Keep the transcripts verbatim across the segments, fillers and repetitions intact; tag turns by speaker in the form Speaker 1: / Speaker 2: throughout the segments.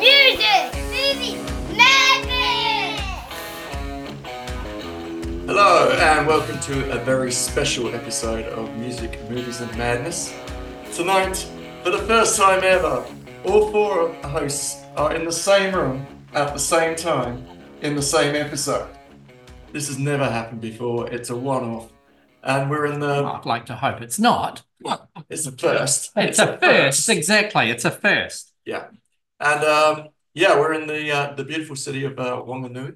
Speaker 1: Music, movies, madness!
Speaker 2: Hello, and welcome to a very special episode of Music, Movies and Madness. Tonight, for the first time ever, all four hosts are in the same room at the same time in the same episode. This has never happened before. It's a one-off. And we're in the...
Speaker 3: I'd like to hope it's not.
Speaker 2: It's a first.
Speaker 3: It's, a, first. Exactly. It's a first.
Speaker 2: Yeah. And um, yeah, we're in the uh, the beautiful city of uh, Wanganui.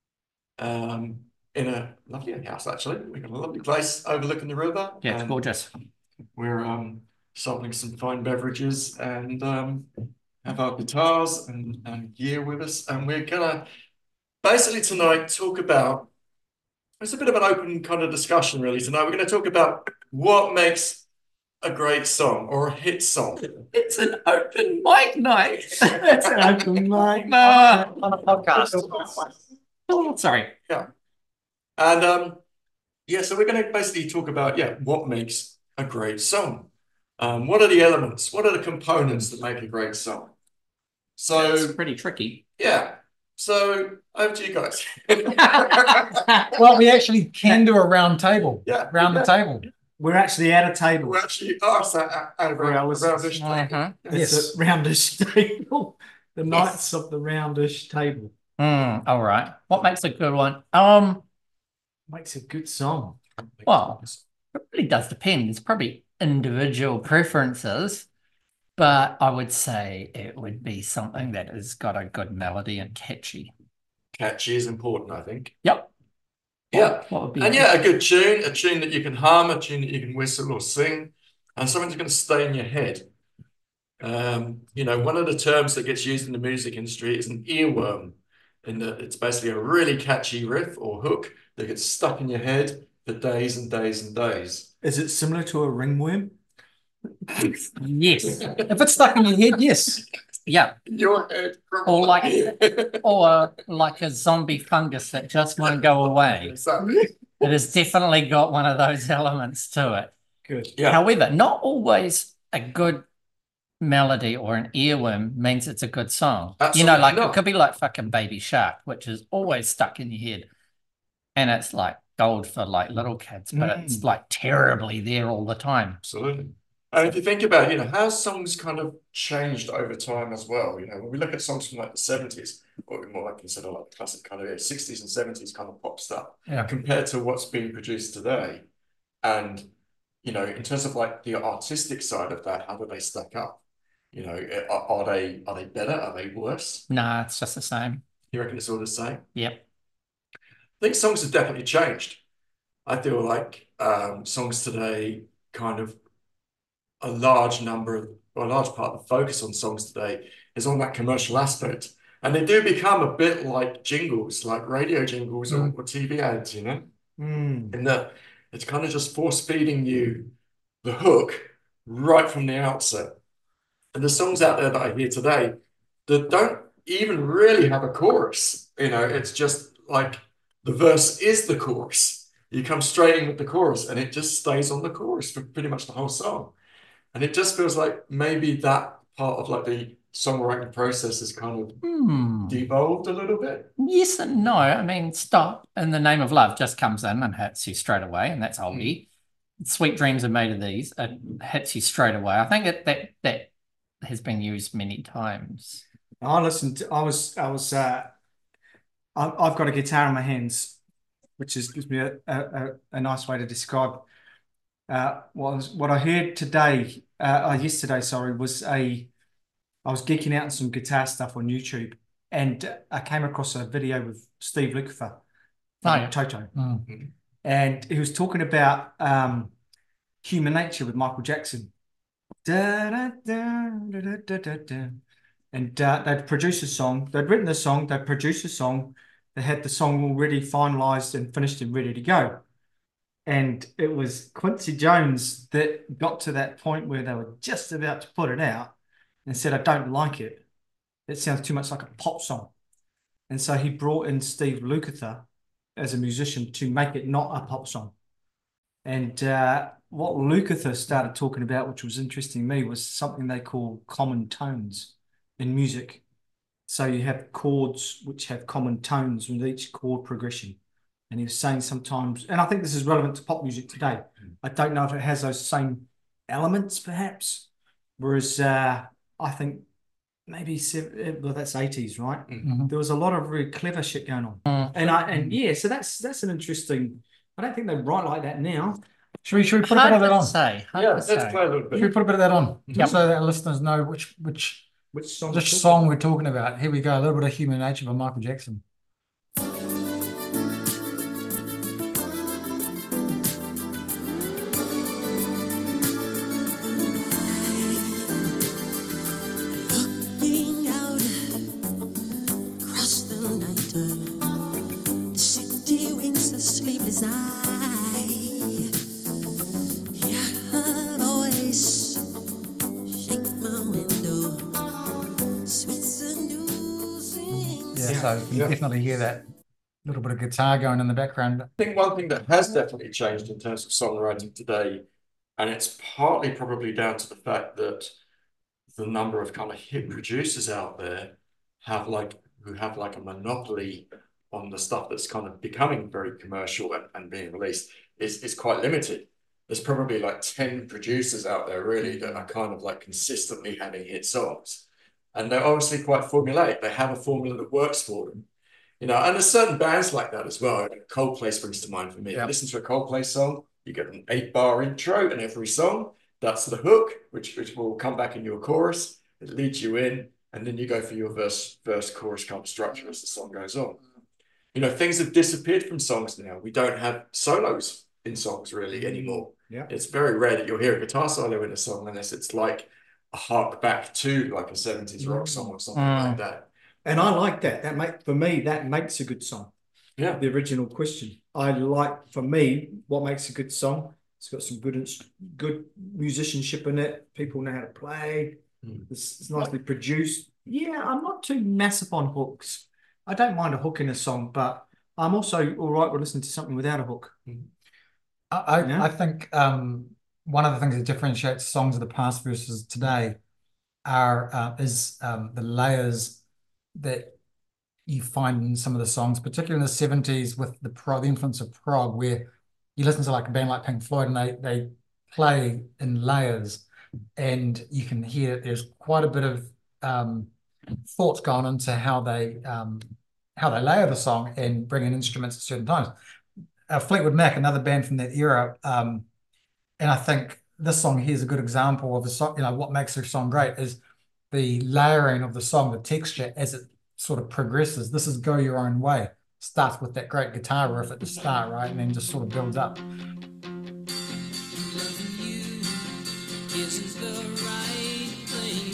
Speaker 2: Um, in a lovely house, actually. We've got a lovely place overlooking the river.
Speaker 3: Yeah, it's
Speaker 2: and
Speaker 3: gorgeous.
Speaker 2: We're um, sampling some fine beverages and um, have our guitars and, and gear with us. And we're gonna basically tonight talk about, it's a bit of an open kind of discussion really tonight. We're gonna talk about what makes a great song or a hit song.
Speaker 3: It's an open mic night.
Speaker 4: It's an open mic
Speaker 3: No.
Speaker 4: on a podcast.
Speaker 3: Oh, sorry.
Speaker 2: Yeah. And um, yeah, so we're going to basically talk about, yeah, what makes a great song. Um, what are the elements? What are the components that make a great song? So,
Speaker 3: It's pretty tricky.
Speaker 2: yeah. So, over to you guys.
Speaker 4: Well, we actually can do a round table.
Speaker 2: Yeah.
Speaker 4: Round the table. We're actually at a table.
Speaker 2: We're actually asked that over
Speaker 4: For our
Speaker 2: around
Speaker 4: listeners.
Speaker 2: this
Speaker 3: Uh-huh.
Speaker 4: It's
Speaker 2: Yes.
Speaker 4: a roundish table. The
Speaker 2: Yes.
Speaker 4: knights of the roundish table.
Speaker 3: Mm, all right. What makes a good one? Um,
Speaker 4: Makes a good song.
Speaker 3: Well, it really does depend. It's probably individual preferences, but I would say it would be something that has got a good melody and catchy.
Speaker 2: Catchy is important, I think.
Speaker 3: Yep.
Speaker 2: Yeah.
Speaker 3: What would be
Speaker 2: And yeah, a good tune, a tune that you can hum, a tune that you can whistle or sing, and something that's going to stay in your head. Um, you know, one of the terms that gets used in the music industry is an earworm, in that it's basically a really catchy riff or hook that gets stuck in your head for days and days and days.
Speaker 4: Is it similar to a ringworm?
Speaker 3: Yes.
Speaker 4: If it's stuck in your head, yes.
Speaker 3: Yeah.
Speaker 2: In your head.
Speaker 3: Or like or like a zombie fungus that just won't go away.
Speaker 2: Exactly.
Speaker 3: It has definitely got one of those elements to it.
Speaker 4: Good.
Speaker 2: Yeah.
Speaker 3: However, not always a good melody or an earworm means it's a good song. You know,
Speaker 2: Absolutely
Speaker 3: like
Speaker 2: not.
Speaker 3: it could be like fucking Baby Shark, which is always stuck in your head. And it's like gold for like little kids, but
Speaker 4: Mm.
Speaker 3: it's like terribly there all the time.
Speaker 2: Absolutely. And if you think about it, you know, how songs kind of changed over time as well. You know, when we look at songs from like the seventies, or we more like consider like the classic kind of yeah, sixties and seventies kind of pop stuff,
Speaker 3: Yeah.
Speaker 2: compared to what's being produced today. And, you know, in terms of like the artistic side of that, how do they stack up? You know, are, are they are they better? Are they worse?
Speaker 3: Nah, it's just the same.
Speaker 2: You reckon it's all the same?
Speaker 3: Yep.
Speaker 2: I think songs have definitely changed. I feel like um, songs today kind of a large number of, or a large part of the focus on songs today is on that commercial aspect. And they do become a bit like jingles, like radio jingles or,
Speaker 4: Mm.
Speaker 2: or T V ads, you know,
Speaker 4: Mm.
Speaker 2: in that it's kind of just force feeding you the hook right from the outset. And there's songs out there that I hear today that don't even really have a chorus. You know, it's just like the verse is the chorus. You come straight in with the chorus and it just stays on the chorus for pretty much the whole song. And it just feels like maybe that part of like the songwriting process has kind of
Speaker 3: Hmm.
Speaker 2: devolved a little bit.
Speaker 3: Yes and no. I mean, Stop in the Name of Love just comes in and hits you straight away, and that's oldie. Sweet Dreams Are Made of These. It hits you straight away. I think it, that that has been used many times.
Speaker 4: I listened to, I was, I was, uh, I, I've got a guitar in my hands, which is gives me a, a, a nice way to describe uh, what was, what I heard today, uh, uh, yesterday, sorry, was a, I was geeking out on some guitar stuff on YouTube, and I came across a video with Steve Lukather
Speaker 3: Oh,
Speaker 4: from
Speaker 3: yeah.
Speaker 4: Toto,
Speaker 3: Mm.
Speaker 4: and he was talking about um, Human Nature with Michael Jackson. Da, da, da, da, da, da, da, da. And uh, they'd produced a song, they'd written the song, they'd produced a song, they had the song already finalized and finished and ready to go. And it was Quincy Jones that got to that point where they were just about to put it out and said, I don't like it. It sounds too much like a pop song. And so he brought in Steve Lukather as a musician to make it not a pop song. And uh, what Lukather started talking about, which was interesting to me, was something they call common tones in music. So you have chords which have common tones with each chord progression. And he was saying sometimes, and I think this is relevant to pop music today. I don't know if it has those same elements, perhaps. Whereas uh, I think maybe seven, well, that's eighties, right?
Speaker 3: Mhm.
Speaker 4: There was a lot of really clever shit going on.
Speaker 3: Mm.
Speaker 4: And I and yeah, so that's that's an interesting. I don't think they write like that now.
Speaker 5: Should we, should we put a bit
Speaker 3: Hard
Speaker 5: of that
Speaker 3: to
Speaker 5: on?
Speaker 3: say. Hard
Speaker 2: Yeah,
Speaker 3: to
Speaker 2: let's
Speaker 3: say.
Speaker 2: play a little
Speaker 5: Should we
Speaker 2: bit.
Speaker 5: put a bit of that on?
Speaker 3: Yep.
Speaker 5: So that our listeners know which which
Speaker 4: Which song?
Speaker 5: which song we're talking about. Here we go, a little bit of Human Nature by Michael Jackson.
Speaker 6: Looking out across the night, the city winks a sleepless eye. Hear her voice shake my window, sweet seducing.
Speaker 5: Yeah, so you can
Speaker 2: Yeah.
Speaker 5: definitely hear that little bit of guitar going in the background.
Speaker 2: I think one thing that has definitely changed in terms of songwriting today, and it's partly probably down to the fact that the number of kind of hit producers out there have like who have like a monopoly on the stuff that's kind of becoming very commercial and, and being released is is quite limited. There's probably like ten producers out there really that are kind of like consistently having hit songs. And they're obviously quite formulaic. They have a formula that works for them. You know, and there's certain bands like that as well. Coldplay springs to mind for me.
Speaker 5: Yeah.
Speaker 2: I listen to a Coldplay song, you get an eight bar intro in every song. That's the hook, which which will come back in your chorus. It leads you in, and then you go for your verse, verse, chorus kind of structure as the song goes on. You know, things have disappeared from songs now. We don't have solos in songs really anymore.
Speaker 4: Yeah.
Speaker 2: It's very rare that you'll hear a guitar solo in a song unless it's like a hark back to like a seventies rock song or something
Speaker 3: Mm.
Speaker 2: like that.
Speaker 4: And I like that. That make for me that makes a good song.
Speaker 2: Yeah.
Speaker 4: The original question. I like for me what makes a good song. It's got some good good musicianship in it. People know how to play.
Speaker 2: Mm.
Speaker 4: It's, it's nicely produced. Yeah, I'm not too massive on hooks. I don't mind a hook in a song, but I'm also all right with listening to something without a hook.
Speaker 5: I, I,
Speaker 4: Yeah.
Speaker 5: I think um, one of the things that differentiates songs of the past versus today are uh, is um, the layers that you find in some of the songs, particularly in the seventies with the prog, the influence of prog, where you listen to like a band like Pink Floyd and they they play in layers, and you can hear there's quite a bit of um, thoughts gone into how they um, how they layer the song and bring in instruments at certain times. Uh, Fleetwood Mac, another band from that era, um, and I think this song here is a good example of a song. You know what makes a song great is the layering of the song, the texture as it sort of progresses. This is Go Your Own Way. Starts with that great guitar riff at the start, right, and then just sort of builds up.
Speaker 6: Loving you isn't the right thing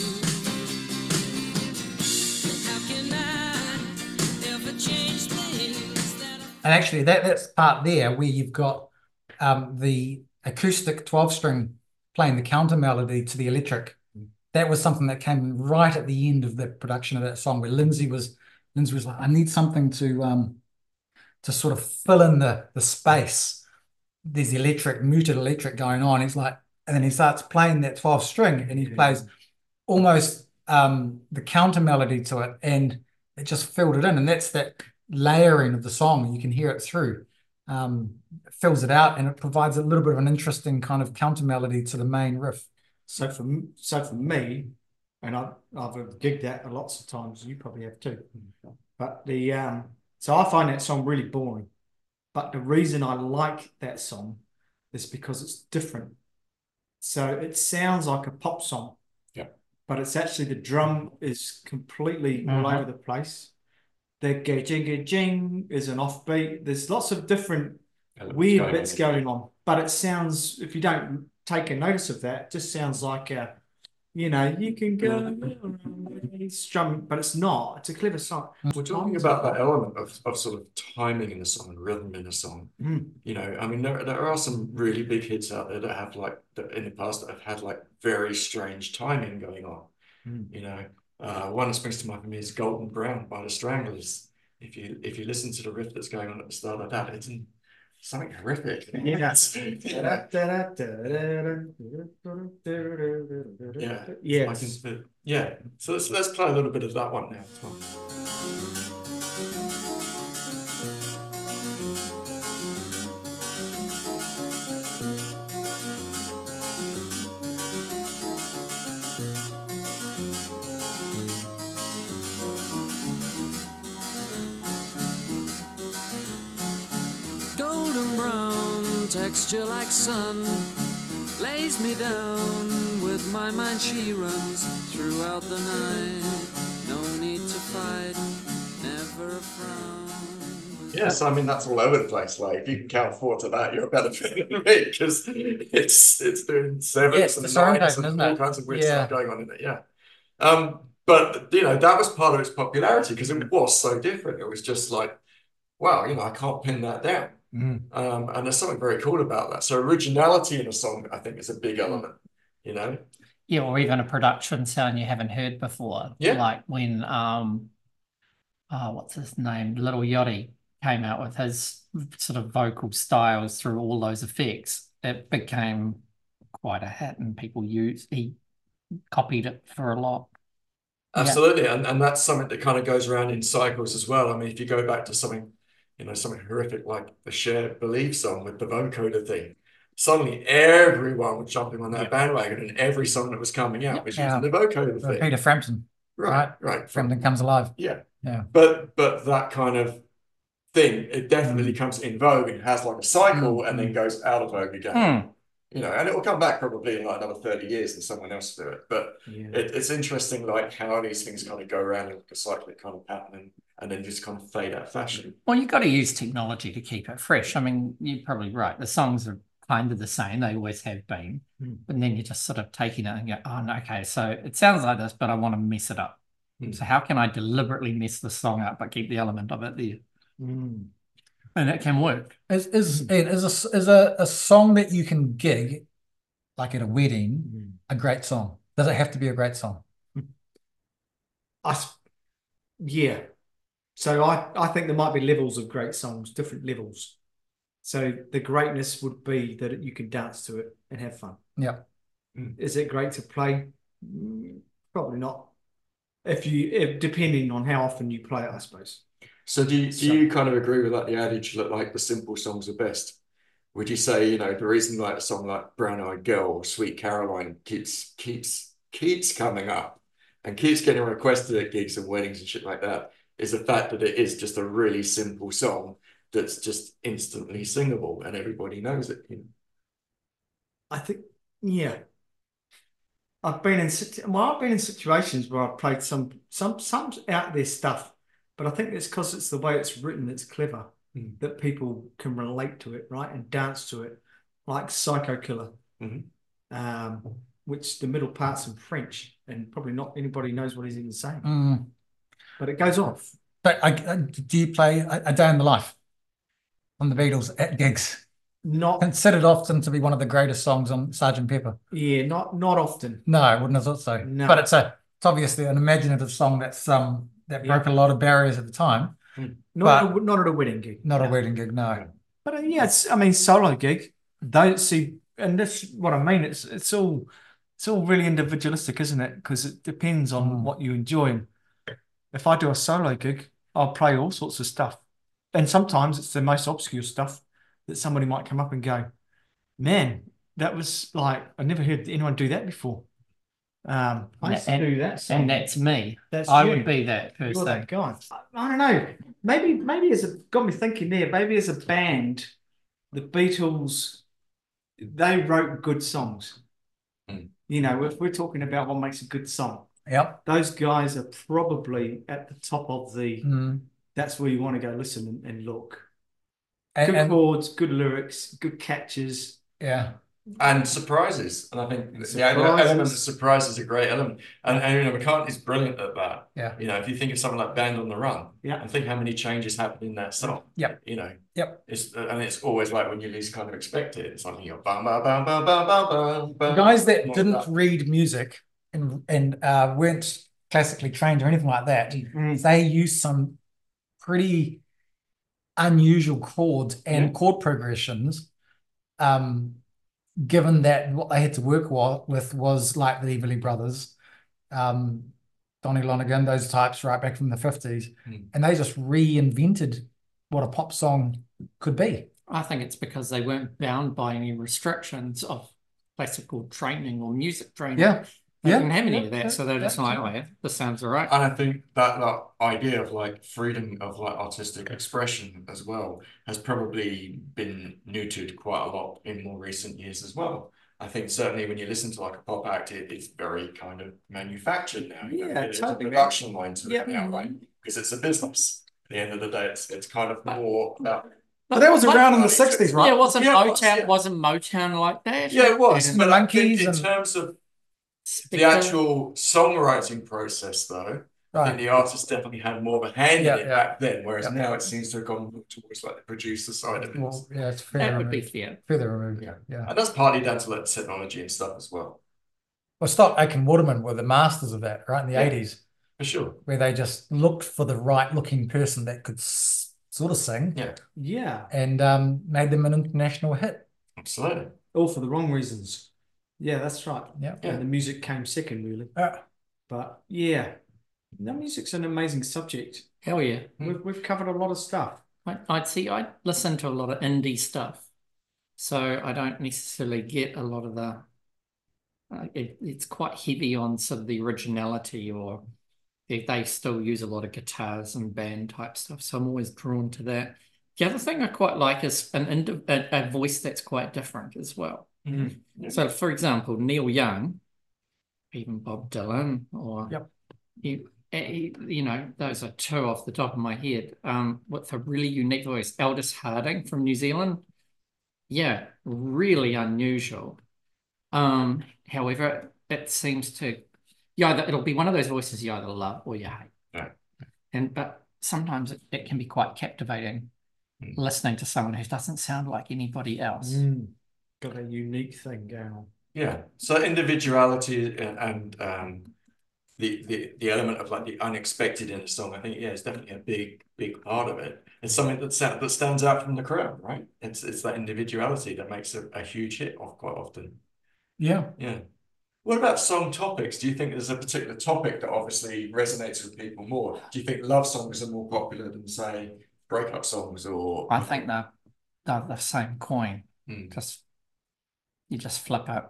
Speaker 6: to do. And how can I ever change things that I
Speaker 5: And actually, that that's part there where you've got um, the acoustic twelve string playing the counter melody to the electric. That was something that came right at the end of the production of that song, where Lindsay was Lindsay was like, I need something to um to sort of fill in the the space. There's electric, muted electric going on. He's like, and then he starts playing that twelve string, and he plays almost um the counter melody to it, and it just filled it in. And that's that layering of the song. You can hear it through. Um, it fills it out, and it provides a little bit of an interesting kind of counter melody to the main riff.
Speaker 4: So for m- so for me, and I've I've gigged that lots of times. You probably have too. But the um, so I find that song really boring. But the reason I like that song is because it's different. So it sounds like a pop song.
Speaker 2: Yeah.
Speaker 4: But it's actually the drum is completely all
Speaker 3: Mhm.
Speaker 4: over the place. The jing jing is an offbeat. There's lots of different
Speaker 2: Elements
Speaker 4: weird
Speaker 2: going
Speaker 4: bits
Speaker 2: on.
Speaker 4: going on, but it sounds, if you don't take a notice of that, it just sounds like a, you know, you can go strum, but it's not. It's a clever song.
Speaker 2: We're talking about that element of, of sort of timing in a song and rhythm in a song.
Speaker 4: Mm.
Speaker 2: You know, I mean, there, there are some really big hits out there that have like that in the past that have had like very strange timing going on.
Speaker 4: Mm.
Speaker 2: You know, uh, one that springs to mind for me is Golden Brown by the Stranglers. If you if you listen to the riff that's going on at the start of that, it's something horrific.
Speaker 4: Yeah.
Speaker 2: Yes. Yeah. Yeah.
Speaker 4: Yes.
Speaker 2: Like it's the- yeah. So let's let's play a little bit of that one now as well.
Speaker 6: Golden brown texture like sun lays me down. With my mind she runs throughout the night. No need to fight, never a frown.
Speaker 2: Yes, I mean that's all over the place. Like if you can count four to that, you're a better fit than me because it's it's doing sevens
Speaker 3: Yeah, it's
Speaker 2: and
Speaker 3: the song
Speaker 2: nines
Speaker 3: pattern,
Speaker 2: and
Speaker 3: isn't
Speaker 2: all
Speaker 3: it?
Speaker 2: kinds of weird
Speaker 3: Yeah.
Speaker 2: stuff going on in it. Yeah. Um, but you know, that was part of its popularity because it was so different. It was just like, wow, you know, I can't pin that down.
Speaker 5: Mm.
Speaker 2: Um, and there's something very cool about that. So originality in a song, I think, is a big element, you know?
Speaker 3: Yeah, or even a production sound you haven't heard before.
Speaker 2: Yeah.
Speaker 3: Like when um oh, what's his name? Little Yachty came out with his sort of vocal styles through all those effects. It became quite a hit and people used he copied it for a lot. Yeah.
Speaker 2: Absolutely. And and that's something that kind of goes around in cycles as well. I mean, if you go back to something, you know, something horrific like the Cher Believe song with the vocoder thing, suddenly everyone was jumping on that bandwagon and every song that was coming out was
Speaker 5: Yeah.
Speaker 2: using the vocoder
Speaker 5: Uh,
Speaker 2: thing.
Speaker 5: Peter Frampton.
Speaker 2: Right, right.
Speaker 5: Frampton Comes Alive.
Speaker 2: Yeah.
Speaker 5: Yeah.
Speaker 2: But but that kind of thing, it definitely comes in vogue and has like a cycle
Speaker 5: Mm,
Speaker 2: and then goes out of vogue again.
Speaker 3: Hmm.
Speaker 2: You know, and it will come back probably in like another thirty years and someone else do it. But
Speaker 4: Yeah.
Speaker 2: it, it's interesting like how these things kind of go around in like a cyclic kind of pattern and, and then just kind of fade out of fashion.
Speaker 3: Well, you've got to use technology to keep it fresh. I mean, you're probably right. The songs are kind of the same. They always have been.
Speaker 4: Mm.
Speaker 3: And then you're just sort of taking it and go, oh, no, okay, so it sounds like this, but I want to mess it up.
Speaker 2: Mm.
Speaker 3: So how can I deliberately mess the song up but keep the element of it there?
Speaker 4: Mm.
Speaker 3: And it can work.
Speaker 5: Is is Ian, is a is a, a song that you can gig, like at a wedding,
Speaker 4: Mm.
Speaker 5: a great song? Does it have to be a great song?
Speaker 4: I, s- yeah. So I, I think there might be levels of great songs, different levels. So the greatness would be that you can dance to it and have fun.
Speaker 5: Yeah.
Speaker 4: Is it great to play? Mm, Probably not. If you, if, depending on how often you play it, I suppose.
Speaker 2: So do you, do
Speaker 4: So-
Speaker 2: you kind of agree with like the adage that like the simple songs are best? Would you say, you know, the reason like a song like Brown Eyed Girl or Sweet Caroline keeps keeps keeps coming up and keeps getting requested at gigs and weddings and shit like that is the fact that it is just a really simple song that's just instantly singable and everybody knows it. You know?
Speaker 4: I think, yeah. I've been in situ- well, I've been in situations where I've played some some some out there stuff, but I think it's because it's the way it's written that's clever
Speaker 2: Mm.
Speaker 4: that people can relate to it, right, and dance to it, like Psycho Killer,
Speaker 2: Mhm.
Speaker 4: um, which the middle part's in French, and probably not anybody knows what he's even saying,
Speaker 5: Mm.
Speaker 4: but it goes off.
Speaker 5: But I, I- do you play a, a Day in the Life on the Beatles at gigs?
Speaker 4: Not,
Speaker 5: Considered often to be one of the greatest songs on Sergeant Pepper.
Speaker 4: yeah, not not often.
Speaker 5: No, I wouldn't have thought so.
Speaker 4: No.
Speaker 5: But it's a it's obviously an imaginative song that's um that
Speaker 4: Yeah.
Speaker 5: broke a lot of barriers at the time.
Speaker 4: Not at a, not at a wedding gig.
Speaker 5: Not a
Speaker 4: No.
Speaker 5: wedding gig, no.
Speaker 4: But uh, yeah, it's I mean solo gig. Don't see, and that's what I mean. It's it's all it's all really individualistic, isn't it? Because it depends on
Speaker 5: Mm.
Speaker 4: what you enjoy. And if I do a solo gig, I'll play all sorts of stuff, and sometimes it's the most obscure stuff that somebody might come up and go, "Man, that was like I never heard anyone do that before." Um, I used to
Speaker 3: And-
Speaker 4: do that song.
Speaker 3: And that's me.
Speaker 4: That's
Speaker 3: I
Speaker 4: you.
Speaker 3: would be that
Speaker 4: You're
Speaker 3: person.
Speaker 4: that guy. I, I don't know. Maybe, maybe as a got me thinking there. Maybe as a band, the Beatles, they wrote good songs.
Speaker 2: Mm.
Speaker 4: You know, if we're talking about what makes a good song,
Speaker 5: Yep.
Speaker 4: those guys are probably at the top of the.
Speaker 5: Mm.
Speaker 4: That's where you want to go listen and, and look.
Speaker 5: And,
Speaker 4: Good
Speaker 5: and
Speaker 4: chords, good lyrics, good catches.
Speaker 5: yeah.
Speaker 2: And surprises. And I think the
Speaker 4: Surprises.
Speaker 2: element of surprise is a great element. And, and you know, McCartney's brilliant at that.
Speaker 5: Yeah.
Speaker 2: You know, if you think of something like Band on the Run,
Speaker 4: Yeah.
Speaker 2: and think how many changes happen in that song.
Speaker 5: Yep.
Speaker 2: You know,
Speaker 5: Yep.
Speaker 2: it's and it's always like when you least kind of expect it. It's like you're bam bam bam bam bam bam bam bam.
Speaker 5: Guys that
Speaker 2: like
Speaker 5: didn't
Speaker 2: that.
Speaker 5: read music and and uh, weren't classically trained or anything like that,
Speaker 4: Mm.
Speaker 5: they used some pretty unusual chords and
Speaker 2: Yeah.
Speaker 5: chord progressions. Um, given that what they had to work wa- with was like the Everly Brothers, um, Donny Lonergan, those types right back from the fifties,
Speaker 2: Mm.
Speaker 5: and they just reinvented what a pop song could be.
Speaker 3: I think it's because they weren't bound by any restrictions of classical training or music training.
Speaker 5: Yeah.
Speaker 3: They
Speaker 5: Yeah.
Speaker 3: didn't have any
Speaker 5: Yeah.
Speaker 3: of that,
Speaker 5: Yeah.
Speaker 3: so they're just
Speaker 5: Yeah.
Speaker 3: like, oh yeah, this sounds all right.
Speaker 2: And I think that that idea of like freedom of like artistic expression as well has probably been neutered quite a lot in more recent years as well. I think certainly when you listen to like a pop act, it, it's very kind of manufactured now. You know,
Speaker 4: Yeah,
Speaker 2: there's
Speaker 4: totally,
Speaker 2: a
Speaker 4: man.
Speaker 2: production line to
Speaker 4: Yeah.
Speaker 2: it now, right? Because it's a business. At the end of the day, it's it's kind of more about
Speaker 5: But that was
Speaker 3: But-
Speaker 5: around in the sixties, right?
Speaker 3: Yeah, wasn't
Speaker 2: Yeah, it was,
Speaker 3: Motown
Speaker 2: yeah.
Speaker 3: wasn't Motown like that?
Speaker 2: yeah, it was.
Speaker 3: And
Speaker 2: But I think
Speaker 5: Monkeys
Speaker 2: in
Speaker 5: and-
Speaker 2: terms of the
Speaker 3: Spectre-
Speaker 2: actual songwriting process, though, I think
Speaker 5: Right.
Speaker 2: the artist definitely had more of a hand
Speaker 5: Yeah,
Speaker 2: in it
Speaker 5: yeah.
Speaker 2: back then, whereas
Speaker 5: Yeah.
Speaker 2: now it seems to have gone more towards like the producer side of it.
Speaker 5: Well, yeah, it's
Speaker 3: that
Speaker 5: further
Speaker 3: would be
Speaker 5: removed.
Speaker 3: fair.
Speaker 5: Further removed.
Speaker 2: Yeah.
Speaker 5: Yeah.
Speaker 2: And that's partly down to like technology and stuff as well,
Speaker 5: Well, Stock Aitken Waterman were the masters of that, right? In the
Speaker 2: Yeah.
Speaker 5: eighties,
Speaker 2: for sure.
Speaker 5: where they just looked for the right looking person that could s- sort of sing
Speaker 2: Yeah,
Speaker 4: Yeah.
Speaker 5: and um, made them an international hit.
Speaker 2: absolutely.
Speaker 4: All for the wrong reasons. Yeah, that's right.
Speaker 5: Yeah.
Speaker 2: Yeah.
Speaker 4: And the music came second, really.
Speaker 5: Uh,
Speaker 4: But yeah, no, music's an amazing subject.
Speaker 3: Hell yeah.
Speaker 2: Mm.
Speaker 4: We've we've covered a lot of stuff.
Speaker 3: I, I'd see, I listen to a lot of indie stuff, so I don't necessarily get a lot of the. Uh, it, it's quite heavy on sort of the originality, or they, they still use a lot of guitars and band type stuff. So I'm always drawn to that. The other thing I quite like is an indi- a, a voice that's quite different as well.
Speaker 2: Mhm. Yeah.
Speaker 3: So, for example, Neil Young, even Bob Dylan, or
Speaker 5: Yep.
Speaker 3: you, eh, you know, those are two off the top of my head. Um, with a really unique voice, Aldous Harding from New Zealand, yeah, really unusual. Um, however, it seems to, yeah, either, it'll be one of those voices you either love or you hate.
Speaker 2: Yeah.
Speaker 3: And but sometimes it, it can be quite captivating
Speaker 2: Mm.
Speaker 3: listening to someone who doesn't sound like anybody else.
Speaker 4: Mm. Got a unique thing going on.
Speaker 2: Yeah. So individuality and, and um the, the the element of like the unexpected in a song, I think, yeah, it's definitely a big, big part of it. It's something that sa- that stands out from the crowd, right? It's it's that individuality that makes a, a huge hit off quite often.
Speaker 5: yeah.
Speaker 2: Yeah. What about song topics? Do you think there's a particular topic that obviously resonates with people more? Do you think love songs are more popular than, say, breakup songs or
Speaker 3: I think they're, they're the same coin.
Speaker 2: Mm.
Speaker 3: Just you just flip it,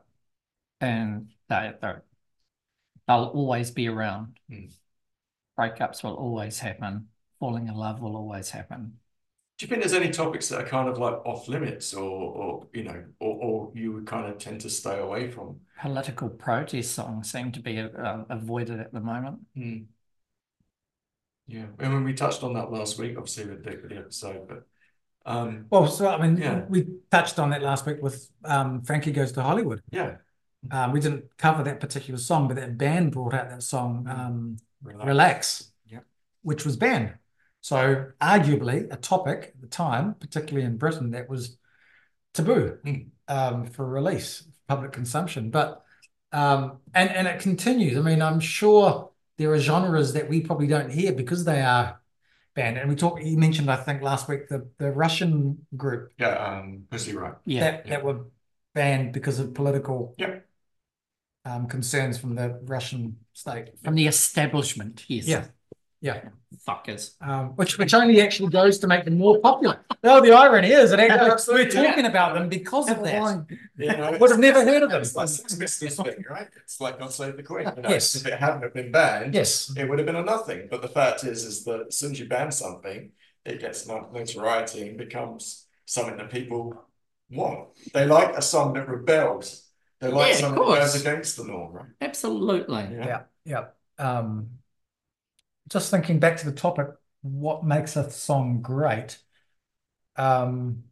Speaker 3: and they they're, they'll always be around.
Speaker 2: Mm.
Speaker 3: Breakups will always happen. Falling in love will always happen.
Speaker 2: Do you think there's any topics that are kind of like off limits or or you know or, or you would kind of tend to stay away from?
Speaker 3: Political protest songs seem to be uh, avoided at the moment.
Speaker 2: Mm. Yeah, I mean, we touched on that last week, obviously, with the, with the episode, but um,
Speaker 5: Well, so I mean,
Speaker 2: Yeah.
Speaker 5: we touched on that last week with um, Frankie Goes to Hollywood.
Speaker 2: yeah,
Speaker 5: Um, we didn't cover that particular song, but that band brought out that song, um,
Speaker 2: relax.
Speaker 5: Relax,
Speaker 4: Yep.
Speaker 5: which was banned. So arguably a topic at the time, particularly in Britain, that was taboo
Speaker 2: Mm.
Speaker 5: um, for release, public consumption. But um, and and it continues. I mean, I'm sure there are genres that we probably don't hear because they are banned. And we talked. You mentioned, I think, last week the the Russian group
Speaker 2: Yeah, um, Pussy Riot.
Speaker 3: Yeah,
Speaker 5: that
Speaker 2: yeah.
Speaker 5: that were banned because of political
Speaker 2: Yep.
Speaker 5: um, concerns from the Russian state.
Speaker 3: from the establishment. Yes.
Speaker 5: Yeah, yeah.
Speaker 3: Fuckers.
Speaker 5: Um, which which only actually goes to make them more popular. No, the irony is that actually we're
Speaker 2: Absolutely.
Speaker 5: talking about them because of that.
Speaker 2: You know,
Speaker 5: Would have never heard of them.
Speaker 2: It's like Sex Pistols thing, right? It's like God Save the Queen. You know,
Speaker 5: Yes.
Speaker 2: If it hadn't have been banned,
Speaker 5: Yes.
Speaker 2: it would have been a nothing. But the fact is, is that as soon as you ban something, it gets no- notoriety and becomes something that people want. They like a song that rebels. They like
Speaker 3: Yeah, of
Speaker 2: something that goes
Speaker 3: course.
Speaker 2: against the norm, right?
Speaker 3: Absolutely.
Speaker 2: Yeah.
Speaker 5: Yeah, yeah. Um, just thinking back to the topic, what makes a song great? Um,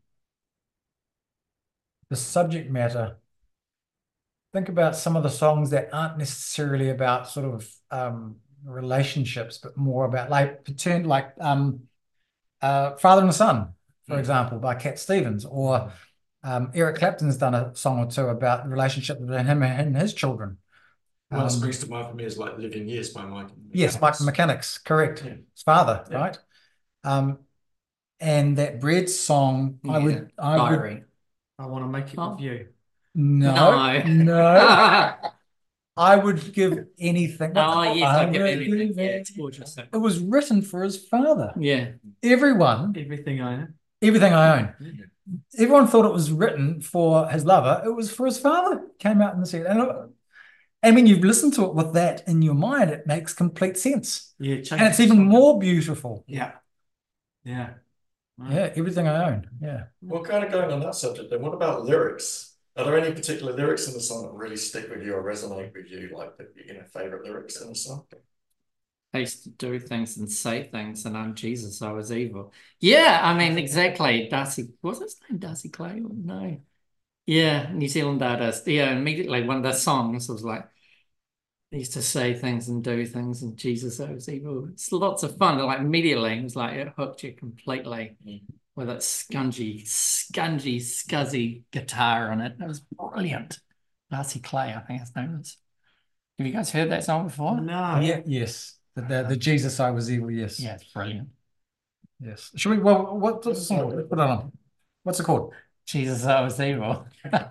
Speaker 5: the subject matter. Think about some of the songs that aren't necessarily about sort of um, relationships, but more about like patern like um, uh, Father and the Son, for
Speaker 2: Mm.
Speaker 5: example, by Cat Stevens, or um, Eric Clapton's done a song or two about the relationship between him and his children.
Speaker 2: One that
Speaker 5: Um,
Speaker 2: springs to mind for me is like Living Years by Mike.
Speaker 5: Yes, Michael Mechanics, correct.
Speaker 2: Yeah.
Speaker 5: His father,
Speaker 2: Yeah.
Speaker 5: right? Um, And that bread song, I
Speaker 3: Yeah,
Speaker 5: would, I would,
Speaker 3: Diary.
Speaker 4: I want to make it
Speaker 3: Oh.
Speaker 4: with you.
Speaker 5: no,
Speaker 3: No.
Speaker 5: no, I would give anything.
Speaker 3: Oh, yes,
Speaker 5: I
Speaker 3: I'd give
Speaker 5: would
Speaker 3: anything.
Speaker 5: give
Speaker 3: Yeah,
Speaker 5: it-
Speaker 3: it's gorgeous.
Speaker 5: It was written for his father.
Speaker 3: Yeah.
Speaker 5: Everyone,
Speaker 4: Everything I am.
Speaker 5: everything I own. Everyone thought it was written for his lover. It was for his father. Came out in the set. And, look, and when you've listened to it with that in your mind, it makes complete sense.
Speaker 4: Yeah,
Speaker 5: And it's even more beautiful.
Speaker 4: Yeah. Yeah. Right.
Speaker 5: Yeah, everything I own. Yeah.
Speaker 2: Well, kind of going on that subject, then what about lyrics? Are there any particular lyrics in the song that really stick with you or resonate with you, like the, you know, favorite lyrics in the song?
Speaker 3: I used to do things and say things, and I'm Jesus, I was evil. Yeah, I mean, exactly. Darcy, what's his name? Darcy Clay? No. Yeah, New Zealand artist. Yeah, immediately one of the songs was like, I used to say things and do things, and Jesus, I was evil. It's lots of fun. Like immediately, it was like it hooked you completely
Speaker 2: Mm.
Speaker 3: with that scungy, scungy, scuzzy guitar on it. It was brilliant. Darcy Clay, I think his name is. Have you guys heard that song before?
Speaker 4: No.
Speaker 5: Yeah, yes. The, the, the Jesus I was evil, yes.
Speaker 3: Yeah, it's brilliant.
Speaker 5: Yes. Should we, well, what's the song? Put it on. What's it called?
Speaker 3: Jesus, I was evil.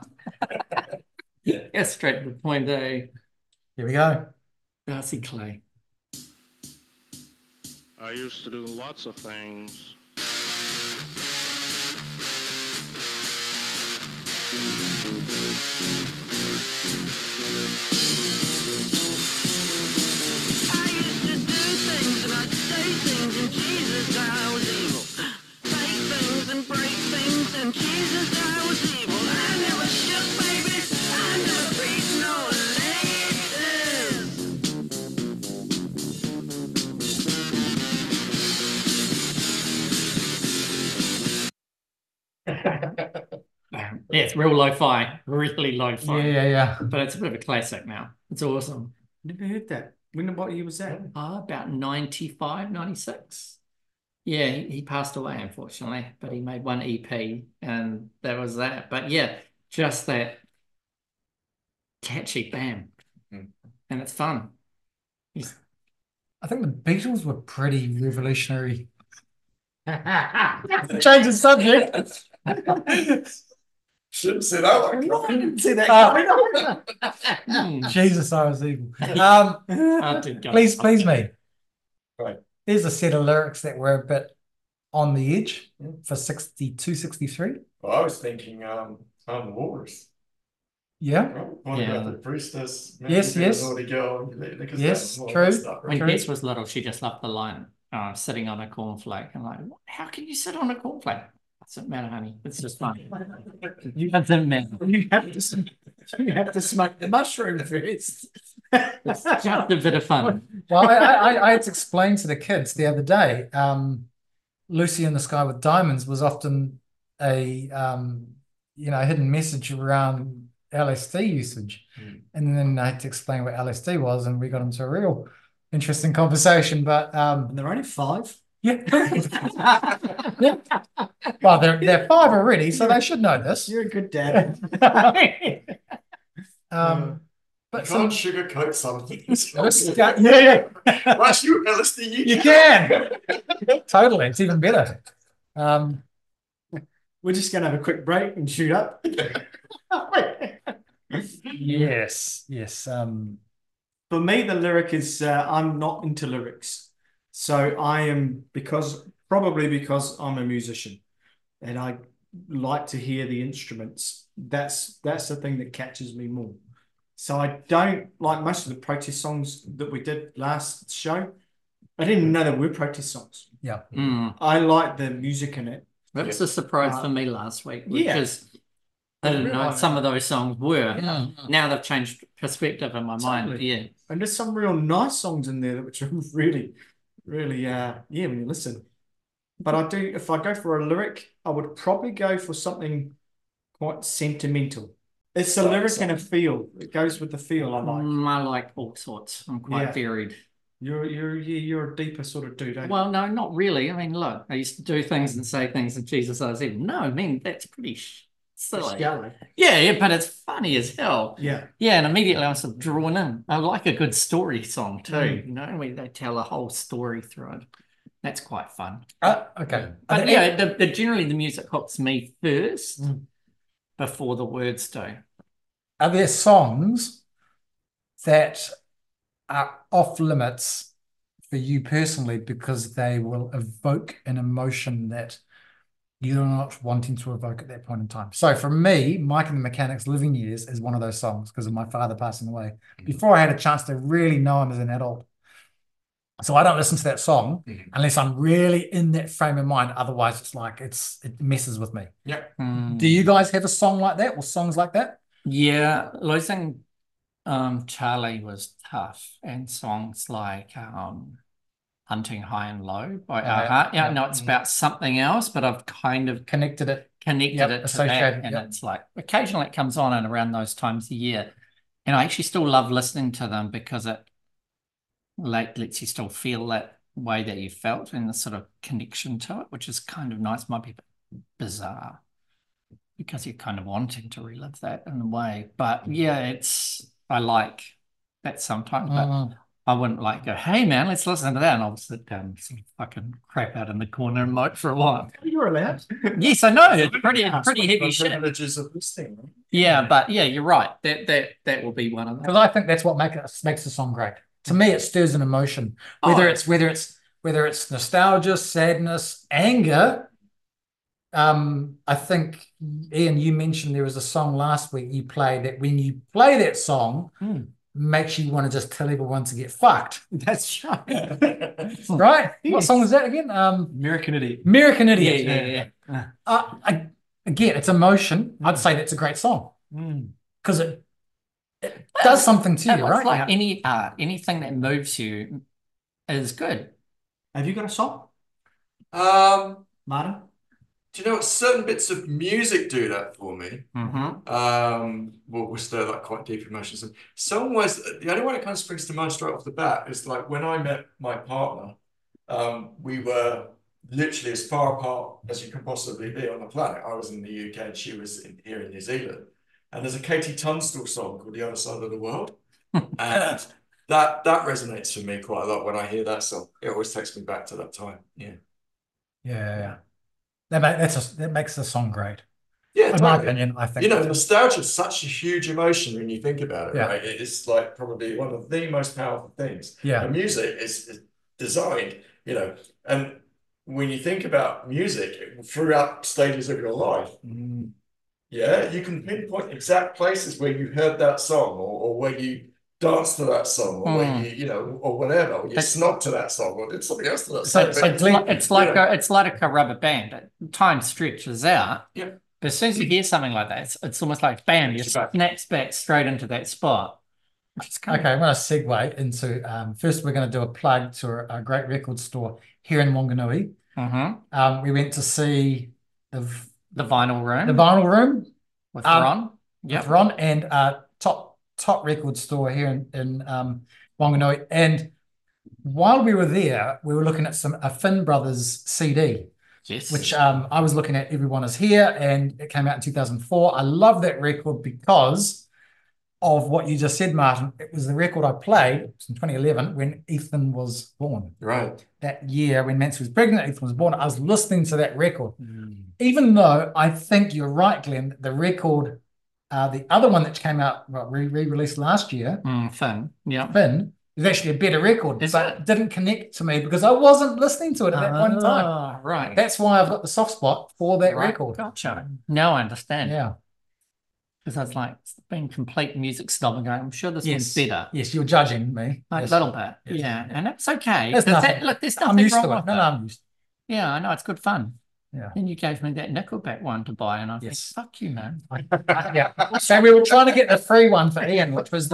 Speaker 3: Yeah, straight to the point, eh?
Speaker 5: Here we go.
Speaker 3: Darcy Clay.
Speaker 7: I used to do lots of things.
Speaker 6: I used to do things and I'd say things and Jesus I was evil. Say things and break things and Jesus I was evil. I never shook babies, I never beat no ladies.
Speaker 3: Um, yeah, it's real lo-fi, really lo-fi.
Speaker 5: Yeah, yeah, yeah.
Speaker 3: But it's a bit of a classic now. It's awesome.
Speaker 4: Never heard that. When, what year was that?
Speaker 3: Uh, about ninety-five, ninety-six. Yeah, he, he passed away, unfortunately, but he made one E P and that was that. But yeah, just that catchy bam.
Speaker 2: Mm.
Speaker 3: And it's fun. He's...
Speaker 5: I think the Beatles were pretty revolutionary. Change the subject.
Speaker 2: Shouldn't say that like
Speaker 5: No, I
Speaker 2: that.
Speaker 5: didn't see that.
Speaker 3: Hmm.
Speaker 5: Jesus, I was evil. Um,
Speaker 3: I did go-
Speaker 5: please, please me.
Speaker 2: Right.
Speaker 5: There's a set of lyrics that were a bit on the edge
Speaker 2: Yeah.
Speaker 5: for sixty-two, sixty-three.
Speaker 2: Well, I was thinking um, Time Wars.
Speaker 5: Yeah.
Speaker 2: One
Speaker 3: Yeah.
Speaker 2: about the priestess.
Speaker 5: Yes, yes.
Speaker 2: Naughty girl. because
Speaker 5: Yes,
Speaker 2: that- all
Speaker 5: true.
Speaker 2: that stuff,
Speaker 3: When
Speaker 2: right?
Speaker 3: Bess was little, she just loved the line, uh, sitting on a cornflake. I'm like, "What? How can you sit on a cornflake? Doesn't matter, honey. It's just fun. You doesn't matter.
Speaker 4: You have to, you have to smoke the mushroom first.
Speaker 3: It's just a bit of fun.
Speaker 5: Well, I, I, I had to explain to the kids the other day. Um, Lucy in the Sky with Diamonds was often a um, you know, hidden message around L S D usage,
Speaker 2: Mm.
Speaker 5: and then I had to explain what L S D was, and we got into a real interesting conversation. But um,
Speaker 4: And they're only five.
Speaker 5: yeah, yeah. Well, they're they're five already, so they should know this.
Speaker 4: You're a good dad.
Speaker 5: Um,
Speaker 2: You
Speaker 5: but some,
Speaker 2: can't sugarcoat some things.
Speaker 5: yeah, yeah.
Speaker 2: Once you L S D, you,
Speaker 5: You can. Totally, it's even better. Um,
Speaker 4: We're just going to have a quick break and shoot up.
Speaker 5: yes, yes. Um,
Speaker 4: For me, the lyric is uh, I'm not into lyrics. So I am, because probably because I'm a musician and I like to hear the instruments. That's that's the thing that catches me more. So I don't like most of the protest songs that we did last show. I didn't know there were protest songs.
Speaker 5: yeah.
Speaker 3: Mm.
Speaker 4: I like the music in it.
Speaker 3: That was a surprise
Speaker 4: Uh,
Speaker 3: for me last week
Speaker 4: yeah.
Speaker 3: because I didn't know some of those songs were.
Speaker 5: Yeah.
Speaker 3: Now they've changed perspective in my mind.
Speaker 4: Totally.
Speaker 3: Yeah.
Speaker 4: And there's some real nice songs in there which are really, really, uh, yeah, when you listen. But I do, if I go for a lyric, I would probably go for something quite sentimental. It's a
Speaker 2: Like
Speaker 4: lyric
Speaker 2: some-
Speaker 4: and a feel. It goes with the feel I like.
Speaker 3: Mm, I like all sorts. I'm quite
Speaker 4: Yeah.
Speaker 3: varied.
Speaker 4: You're you're yeah, you're a deeper sort of dude, ain't you?
Speaker 3: Well, no, not really. I mean, look, I used to do things and say things and Jesus, I was even. No, I mean, that's pretty sh- silly.
Speaker 4: Scally.
Speaker 3: Yeah, yeah, but it's funny as hell.
Speaker 4: Yeah.
Speaker 3: Yeah, and immediately I was sort of drawn in. I like a good story song too,
Speaker 4: Mm.
Speaker 3: you know, where they tell a whole story through it. That's quite fun.
Speaker 5: Uh, okay. Are
Speaker 3: But
Speaker 5: there-
Speaker 3: yeah, the, the generally the music hooks me first
Speaker 5: Mm.
Speaker 3: before the words do.
Speaker 5: Are there songs that are off limits for you personally because they will evoke an emotion that you're not wanting to evoke at that point in time? So for me, Mike and the Mechanics' Living Years is one of those songs because of my father passing away before I had a chance to really know him as an adult. So I don't listen to that song
Speaker 2: Mhm.
Speaker 5: unless I'm really in that frame of mind. Otherwise, it's like it's it messes with me.
Speaker 3: Mm.
Speaker 5: Do you guys have a song like that or songs like that?
Speaker 3: Yeah, losing um Charlie was tough, and songs like um Hunting High and Low by
Speaker 5: Yeah,
Speaker 3: a-ha. Yeah,
Speaker 5: yeah.
Speaker 3: no, it's
Speaker 2: Mhm.
Speaker 3: about something else, but I've kind of
Speaker 5: Connected it.
Speaker 3: connected
Speaker 5: Yep,
Speaker 3: it to that,
Speaker 5: associated,
Speaker 3: and
Speaker 5: yep.
Speaker 3: it's like occasionally it comes on and around those times a year, and I actually still love listening to them because it like lets you still feel that way that you felt and the sort of connection to it, which is kind of nice. Might be a bit bizarre because you're kind of wanting to relive that in a way, but yeah, it's I like that sometimes, but
Speaker 5: Mm.
Speaker 3: I wouldn't like go, hey man, let's listen to that, and I'll sit down and sort of fucking crap out in the corner and mope for a while.
Speaker 5: You're allowed.
Speaker 3: Yes, I know it's pretty, it's pretty heavy
Speaker 2: The
Speaker 3: shit.
Speaker 2: privileges of listening, right?
Speaker 3: Yeah, but yeah, you're right. That that that will be one of them.
Speaker 5: Because I think that's what make it, makes the song great. To me, it stirs an emotion. Whether
Speaker 3: Oh.
Speaker 5: it's whether it's whether it's nostalgia, sadness, anger. Um, I think Ian, you mentioned there was a song last week you played that when you play that song,
Speaker 3: Hmm.
Speaker 5: makes you want to just tell everyone to get fucked.
Speaker 3: That's right.
Speaker 5: Right? What
Speaker 3: Yes.
Speaker 5: song was that again? Um,
Speaker 4: American Idiot.
Speaker 5: American
Speaker 3: Yeah,
Speaker 5: Idiot.
Speaker 3: yeah, yeah.
Speaker 5: Uh, I, again, it's emotion. I'd say that's a great song
Speaker 4: Mm.
Speaker 5: because it it does something to you,
Speaker 3: It's
Speaker 5: right?
Speaker 3: like any art, anything that moves you is good.
Speaker 4: Have you got a song,
Speaker 2: Um,
Speaker 4: Martin?
Speaker 2: do you know what? Certain bits of music do that for me.
Speaker 3: Mm-hmm.
Speaker 2: Um, will, will stir like quite deep emotions. And some ways, the only one that kind of springs to mind straight off the bat is like when I met my partner, um, we were literally as far apart as you can possibly be on the planet. I was in the U K and she was in, here in New Zealand. And there's a Katie Tunstall song called The Other Side of the World. And that that resonates with me quite a lot when I hear that song. It always takes me back to that time. Yeah.
Speaker 5: Yeah, yeah. That, ma- that's a, that makes the song great.
Speaker 2: Yeah,
Speaker 5: In my
Speaker 2: totally.
Speaker 5: opinion, I think.
Speaker 2: You know, nostalgia is such a huge emotion when you think about it,
Speaker 5: Yeah.
Speaker 2: right? It's like probably one of the most powerful things.
Speaker 5: Yeah.
Speaker 2: And music is, is designed, you know, and when you think about music throughout stages of your life,
Speaker 4: Mm.
Speaker 2: yeah, you can pinpoint exact places where you heard that song or, or where you danced to that song or where
Speaker 3: Mm.
Speaker 2: you, you know, or whatever, or you
Speaker 3: It's-
Speaker 2: snogged to that song or did something else to that
Speaker 5: So-
Speaker 2: song.
Speaker 5: so
Speaker 2: But
Speaker 3: It's
Speaker 5: Glenn-
Speaker 3: like, it's like
Speaker 2: Yeah.
Speaker 3: a it's like a rubber band. Time stretches out.
Speaker 2: Yeah.
Speaker 3: But as soon as you hear something like that, it's, it's almost like bam, you
Speaker 2: Takes you back.
Speaker 3: snaps back straight into that spot. Which is kind
Speaker 5: Okay, I'm going to segue into um, first, we're going to do a plug to a, a great record store here in Wanganui.
Speaker 3: of hmm
Speaker 5: Um, we went to see the, v-
Speaker 3: the vinyl room
Speaker 5: the Vinyl Room
Speaker 3: with
Speaker 5: um,
Speaker 3: Ron. Yep.
Speaker 5: with Ron and uh, top top record store here in, in um, Wanganui. And while we were there, we were looking at some a Finn Brothers C D.
Speaker 3: Yes.
Speaker 5: Which um, I was looking at Everyone Is Here, and it came out in two thousand four. I love that record because of what you just said, Martin. It was the record I played it was in twenty eleven when Ethan was born.
Speaker 2: Right.
Speaker 5: That year when Nancy was pregnant, Ethan was born. I was listening to that record.
Speaker 4: Mm.
Speaker 5: Even though I think you're right, Glenn, the record, uh, the other one that came out, well, re- re-released last year,
Speaker 3: Mm, Finn. Yeah.
Speaker 5: Finn, is actually a better record,
Speaker 3: Is
Speaker 5: but it didn't connect to me because I wasn't listening to it at that one time.
Speaker 3: Ah, right.
Speaker 5: That's why I've got the soft spot for that
Speaker 3: Right.
Speaker 5: record.
Speaker 3: Gotcha. Now I understand.
Speaker 5: Yeah.
Speaker 3: Because I was like, it's been complete music snob and going, I'm sure this
Speaker 5: Yes.
Speaker 3: one's better.
Speaker 5: Yes, you're judging me.
Speaker 3: Like
Speaker 5: Yes.
Speaker 3: a little bit.
Speaker 5: Yes.
Speaker 3: Yeah. And it's okay.
Speaker 5: There's
Speaker 3: 'Cause
Speaker 5: nothing.
Speaker 3: that- look, there's
Speaker 5: I'm
Speaker 3: nothing
Speaker 5: used
Speaker 3: wrong
Speaker 5: to it.
Speaker 3: with
Speaker 5: No,
Speaker 3: it.
Speaker 5: no, I'm used.
Speaker 3: Yeah, I know. It's good fun.
Speaker 5: Yeah.
Speaker 3: And you gave me that Nickelback one to buy, and I think,
Speaker 5: Yes.
Speaker 3: fuck you, man.
Speaker 5: Yeah. So we were trying to get the free one for Ian, which was the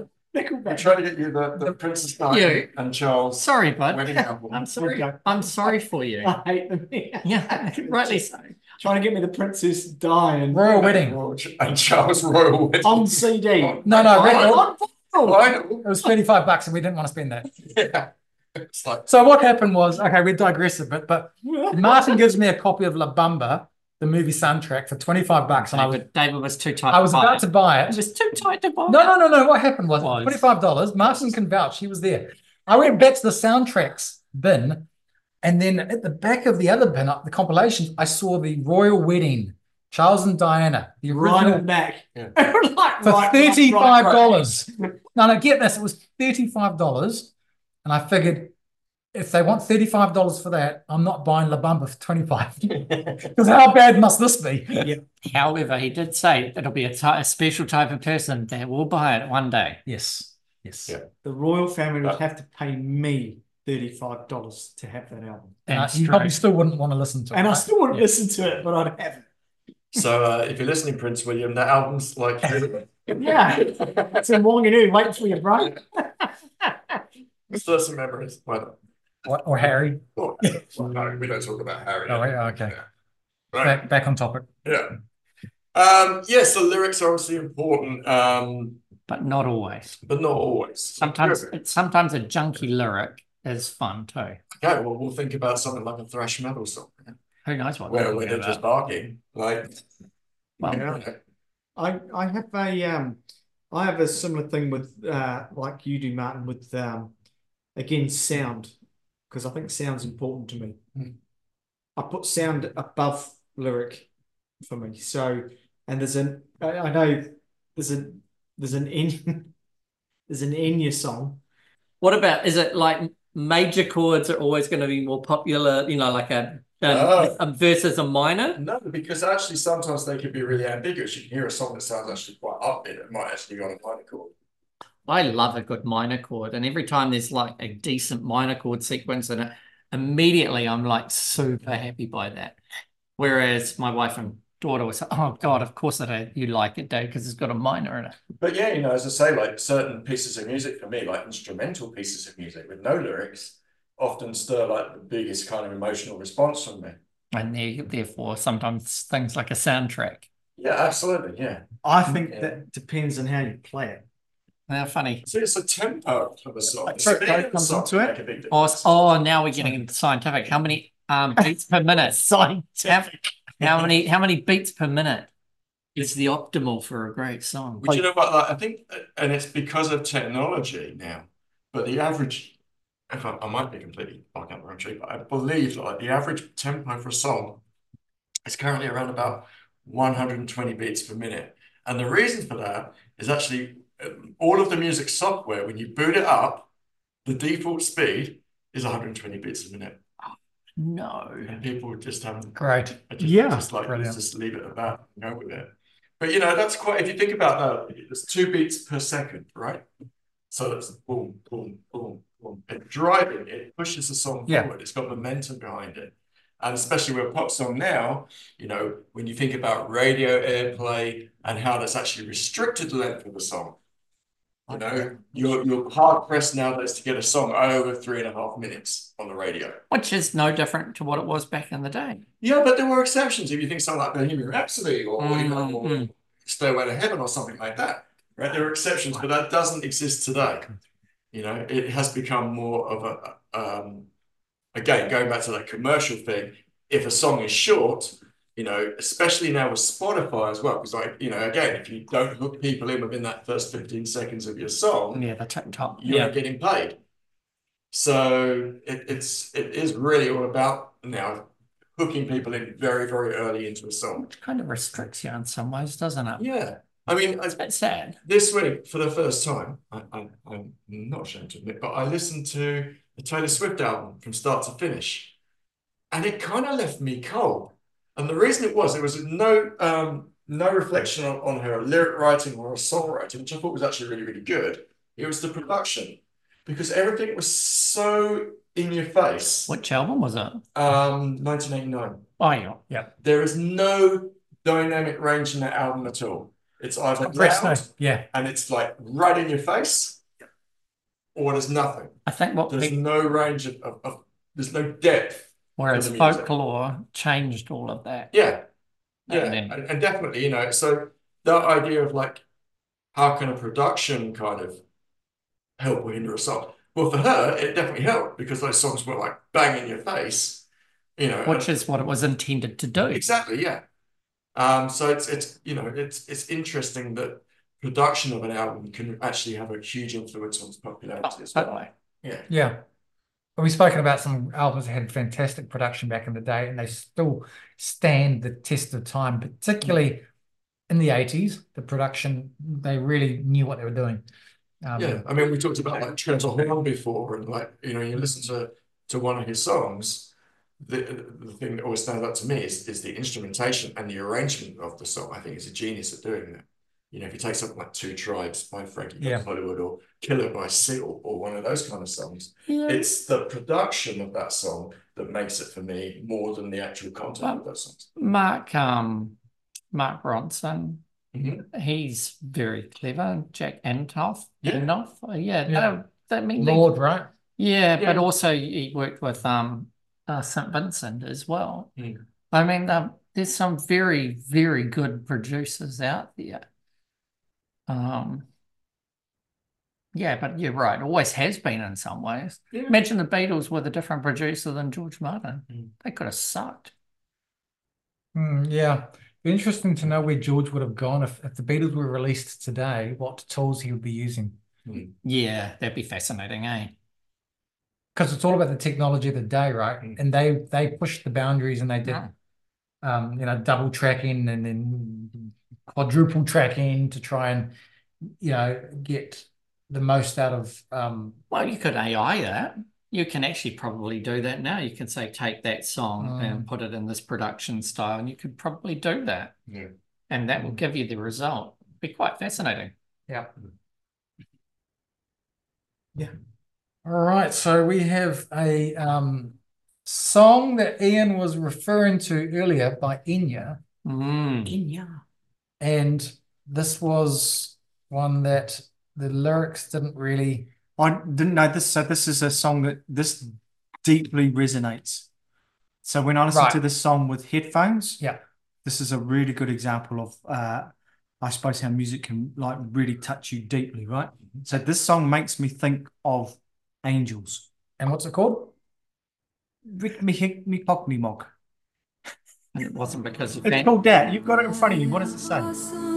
Speaker 2: I'm trying to get you the, the Princess Diana
Speaker 3: You.
Speaker 2: and Charles
Speaker 3: Sorry, bud.
Speaker 2: wedding album.
Speaker 3: I'm sorry.
Speaker 4: Okay.
Speaker 3: I'm sorry for you.
Speaker 4: I hate them.
Speaker 3: Yeah, rightly so.
Speaker 4: Trying to get me the Princess Diane
Speaker 5: Royal Wedding.
Speaker 2: And Charles Royal wedding.
Speaker 4: on C D.
Speaker 5: No, no, record.
Speaker 2: Vinyl.
Speaker 5: It was thirty-five bucks and we didn't want to spend that.
Speaker 2: Yeah. It's like,
Speaker 5: So what happened was, okay, we digress a bit, but Martin gives me a copy of La Bamba, the movie soundtrack, for twenty-five bucks, and I was
Speaker 3: David, David was too tight
Speaker 5: I was
Speaker 3: to buy
Speaker 5: about
Speaker 3: it.
Speaker 5: to buy
Speaker 3: It
Speaker 5: it.
Speaker 3: was too tight to buy.
Speaker 5: No, no, no, no. What happened was,
Speaker 3: Was.
Speaker 5: twenty-five dollars. Martin can vouch. He was there. I went back to the soundtracks bin And then at the back of the other bin, the compilations, I saw the Royal Wedding, Charles and Diana, the
Speaker 4: Right
Speaker 5: original
Speaker 4: at the back.
Speaker 2: Yeah.
Speaker 4: Like,
Speaker 5: for
Speaker 4: right, right,
Speaker 5: thirty-five
Speaker 4: right,
Speaker 5: dollars. Now, now get this, it was thirty-five dollars. And I figured if they want thirty-five dollars for that, I'm not buying La Bamba for twenty-five dollars. Because how bad must this be?
Speaker 4: Yeah.
Speaker 3: However, he did say it'll be a, ty- a special type of person that will buy it one day.
Speaker 5: Yes. Yes.
Speaker 2: Yeah.
Speaker 4: The royal family would
Speaker 2: Uh,
Speaker 4: have to pay me thirty-five dollars to have that album.
Speaker 5: And
Speaker 3: And
Speaker 5: I- you probably
Speaker 3: straight.
Speaker 5: still wouldn't want to listen to it.
Speaker 4: And I
Speaker 5: right?
Speaker 4: still wouldn't
Speaker 5: Yeah.
Speaker 4: listen to it, but I'd have it.
Speaker 2: So uh, if you're listening, Prince William, that album's like
Speaker 4: Yeah. That's a Wanganoo waiting for you, bro.
Speaker 2: still some memories. Well,
Speaker 5: Or, or Harry.
Speaker 2: oh, well, no, we don't talk about Harry.
Speaker 5: Oh, yeah, okay.
Speaker 2: Yeah. Right.
Speaker 5: Back, back on topic.
Speaker 2: Yeah. Um, yes, the lyrics are obviously important, um,
Speaker 3: But not always.
Speaker 2: but not always.
Speaker 3: Sometimes
Speaker 2: Sure.
Speaker 3: it's sometimes a junky lyric is fun too.
Speaker 2: Okay, well, we'll think about something like a thrash metal song,
Speaker 3: Who knows what
Speaker 2: where,
Speaker 3: they're
Speaker 2: where they're
Speaker 3: talking
Speaker 2: just
Speaker 3: about.
Speaker 2: barking, like,
Speaker 3: Well,
Speaker 2: you know.
Speaker 4: I, I have a um I have a similar thing with uh like you do, Martin, with um again sound, because I think sound's important to me.
Speaker 2: Mm.
Speaker 4: I put sound above lyric for me. So and there's an I, I know there's a there's an En there's an Enya song.
Speaker 3: what about, is it like major chords are always going to be more popular, you know, like a, um,
Speaker 2: Oh.
Speaker 3: a versus a minor?
Speaker 2: No, because actually sometimes they can be really ambiguous. You can hear a song that sounds actually quite upbeat. It might actually be on a minor chord.
Speaker 3: I love a good minor chord, and every time there's like a decent minor chord sequence in it, immediately I'm like super happy by that. Whereas my wife and daughter was, oh God, of course I do. You like it, Dave, because it's got a minor in it.
Speaker 2: But yeah, you know, as I say, like certain pieces of music for me, like instrumental pieces of music with no lyrics, often stir like the biggest kind of emotional response from me.
Speaker 3: And there- therefore, sometimes things like a soundtrack.
Speaker 2: Yeah, absolutely. Yeah.
Speaker 4: I think
Speaker 2: Yeah.
Speaker 4: that depends on how you play it.
Speaker 3: They're funny.
Speaker 2: So it's a tempo of a song.
Speaker 4: Like
Speaker 2: The
Speaker 4: tempo
Speaker 2: speed of the
Speaker 4: comes
Speaker 2: song
Speaker 4: into it.
Speaker 2: make a big
Speaker 3: Oh,
Speaker 2: difference.
Speaker 3: s- oh, now we're getting into scientific. How many um, beats per minute?
Speaker 4: Scientific.
Speaker 3: How many how many beats per minute is the optimal for a great song?
Speaker 2: But you know what? Like, I think, and it's because of technology now. But the average, if I, I might be completely barking up the wrong tree, but I believe that like the average tempo for a song is currently around about one hundred twenty beats per minute. And the reason for that is actually um, all of the music software, when you boot it up, the default speed is one hundred twenty beats a minute.
Speaker 3: No.
Speaker 2: And people just haven't
Speaker 5: Great.
Speaker 2: I just,
Speaker 4: Yeah.
Speaker 2: just like let's
Speaker 5: Brilliant.
Speaker 2: just leave it at that and go with it. But you know, that's quite, if you think about that, there's two beats per second, right? So that's boom, boom, boom, boom. And driving, it pushes the song
Speaker 5: Yeah.
Speaker 2: forward. It's got momentum behind it. And especially with a pop song now, you know, when you think about radio airplay and how that's actually restricted the length of the song, you know, you're you're hard pressed nowadays to get a song over three and a half minutes on the radio.
Speaker 3: Which is no different to what it was back in the day.
Speaker 2: Yeah, but there were exceptions. If you think something like Bohemian Rhapsody or, or, you know, or
Speaker 3: Mm,
Speaker 2: Stairway to Heaven or something like that, right? There are exceptions, but that doesn't exist today. You know, it has become more of a, um, again, going back to that commercial thing, if a song is short, you know, especially now with Spotify as well, because like, you know, again, if you don't hook people in within that first fifteen seconds of your song,
Speaker 3: yeah, the TikTok.
Speaker 2: you're
Speaker 3: Yeah.
Speaker 2: not getting paid. So it, it's it is really all about now hooking people in very, very early into a song.
Speaker 3: Which kind of restricts you in some ways, doesn't it?
Speaker 2: Yeah. I mean, I,
Speaker 3: It's sad.
Speaker 2: this week, for the first time, I, I, I'm not ashamed to admit, but I listened to the Taylor Swift album from start to finish, and it kind of left me cold. And the reason it was, it was no um, no reflection on, on her lyric writing or her songwriting, which I thought was actually really, really good. It was the production, because everything was so in your face.
Speaker 3: Which album was it?
Speaker 2: Um, nineteen eighty-nine.
Speaker 3: Oh, yeah. Yeah.
Speaker 2: There is no dynamic range in that album at all. It's either
Speaker 5: Press no.
Speaker 2: loud
Speaker 5: Yeah.
Speaker 2: and it's like right in your face, or there's nothing.
Speaker 3: I think what
Speaker 2: There's
Speaker 3: pe-
Speaker 2: no range of, of, of there's no depth.
Speaker 3: whereas
Speaker 2: the music.
Speaker 3: folklore changed all of that.
Speaker 2: Yeah. Yeah.
Speaker 3: And then-
Speaker 2: And, and definitely, you know, so that idea of like, how can a production kind of help or hinder a song? Well, for her, it definitely helped because those songs were like bang in your face, you know.
Speaker 3: Which
Speaker 2: and-
Speaker 3: is what it was intended to do.
Speaker 2: Exactly, yeah. Um, so it's it's you know it's it's interesting that production of an album can actually have a huge influence on its
Speaker 3: Oh,
Speaker 2: popularity as well.
Speaker 3: totally.
Speaker 2: Yeah.
Speaker 5: Yeah. we've spoken about some albums that had fantastic production back in the day, and they still stand the test of time, particularly in the eighties. The production, they really knew what they were doing. Um,
Speaker 2: Yeah, I mean, we talked about like Trevor Horn before, and like, you know, you listen to to one of his songs, the the thing that always stands out to me is is the instrumentation and the arrangement of the song. I think he's a genius at doing that. You know, if you take something like Two Tribes by Frankie Goes
Speaker 5: Yeah.
Speaker 2: to Hollywood or Killer by Seal or one of those kind of songs,
Speaker 3: Yeah.
Speaker 2: it's the production of that song that makes it for me more than the actual content of those songs.
Speaker 3: Mark, um, Mark Ronson,
Speaker 2: Mhm.
Speaker 3: he's very clever. Jack Antonoff,
Speaker 2: Yeah.
Speaker 3: Antonoff, uh, yeah,
Speaker 5: Yeah.
Speaker 3: no, that mean they-
Speaker 5: Lord, right?
Speaker 3: yeah,
Speaker 2: Yeah.
Speaker 3: but also he worked with um uh, Saint Vincent as well.
Speaker 2: Mm.
Speaker 3: I mean, um, there's some very, very good producers out there. Um, yeah, but you're right. Always has been in some ways.
Speaker 2: Yeah.
Speaker 3: Imagine the Beatles with a different producer than George Martin.
Speaker 2: Mm.
Speaker 3: They could have sucked.
Speaker 5: Hmm, yeah. Be interesting to know where George would have gone if, if the Beatles were released today, what tools he would be using.
Speaker 3: Yeah, that'd be fascinating, eh?
Speaker 5: Because it's all about the technology of the day, right?
Speaker 2: Mm.
Speaker 5: And they they pushed the boundaries and they did
Speaker 3: Mm.
Speaker 5: um, you know, double tracking and then quadruple tracking to try and, you know, get the most out of um
Speaker 3: Well, you could A I that. You can actually probably do that now. You can say, take that song
Speaker 5: Mm.
Speaker 3: and put it in this production style, and you could probably do that.
Speaker 2: Yeah.
Speaker 3: And that will give you the result. Be quite fascinating.
Speaker 5: yeah. Yeah. All right, so we have a um song that Ian was referring to earlier by Enya.
Speaker 3: Mm.
Speaker 5: And this was one that the lyrics didn't really.
Speaker 4: I didn't know this. So this is a song that this deeply resonates. So when I listen
Speaker 5: Right.
Speaker 4: to this song with headphones,
Speaker 5: Yeah.
Speaker 4: this is a really good example of, uh, I suppose, how music can like really touch you deeply, right? So this song makes me think of angels.
Speaker 5: And what's it called?
Speaker 4: Rick me hick me cock me mog.
Speaker 3: And it wasn't because you
Speaker 4: It's
Speaker 3: fan-
Speaker 4: called that. You've got it in front of you. What does it say?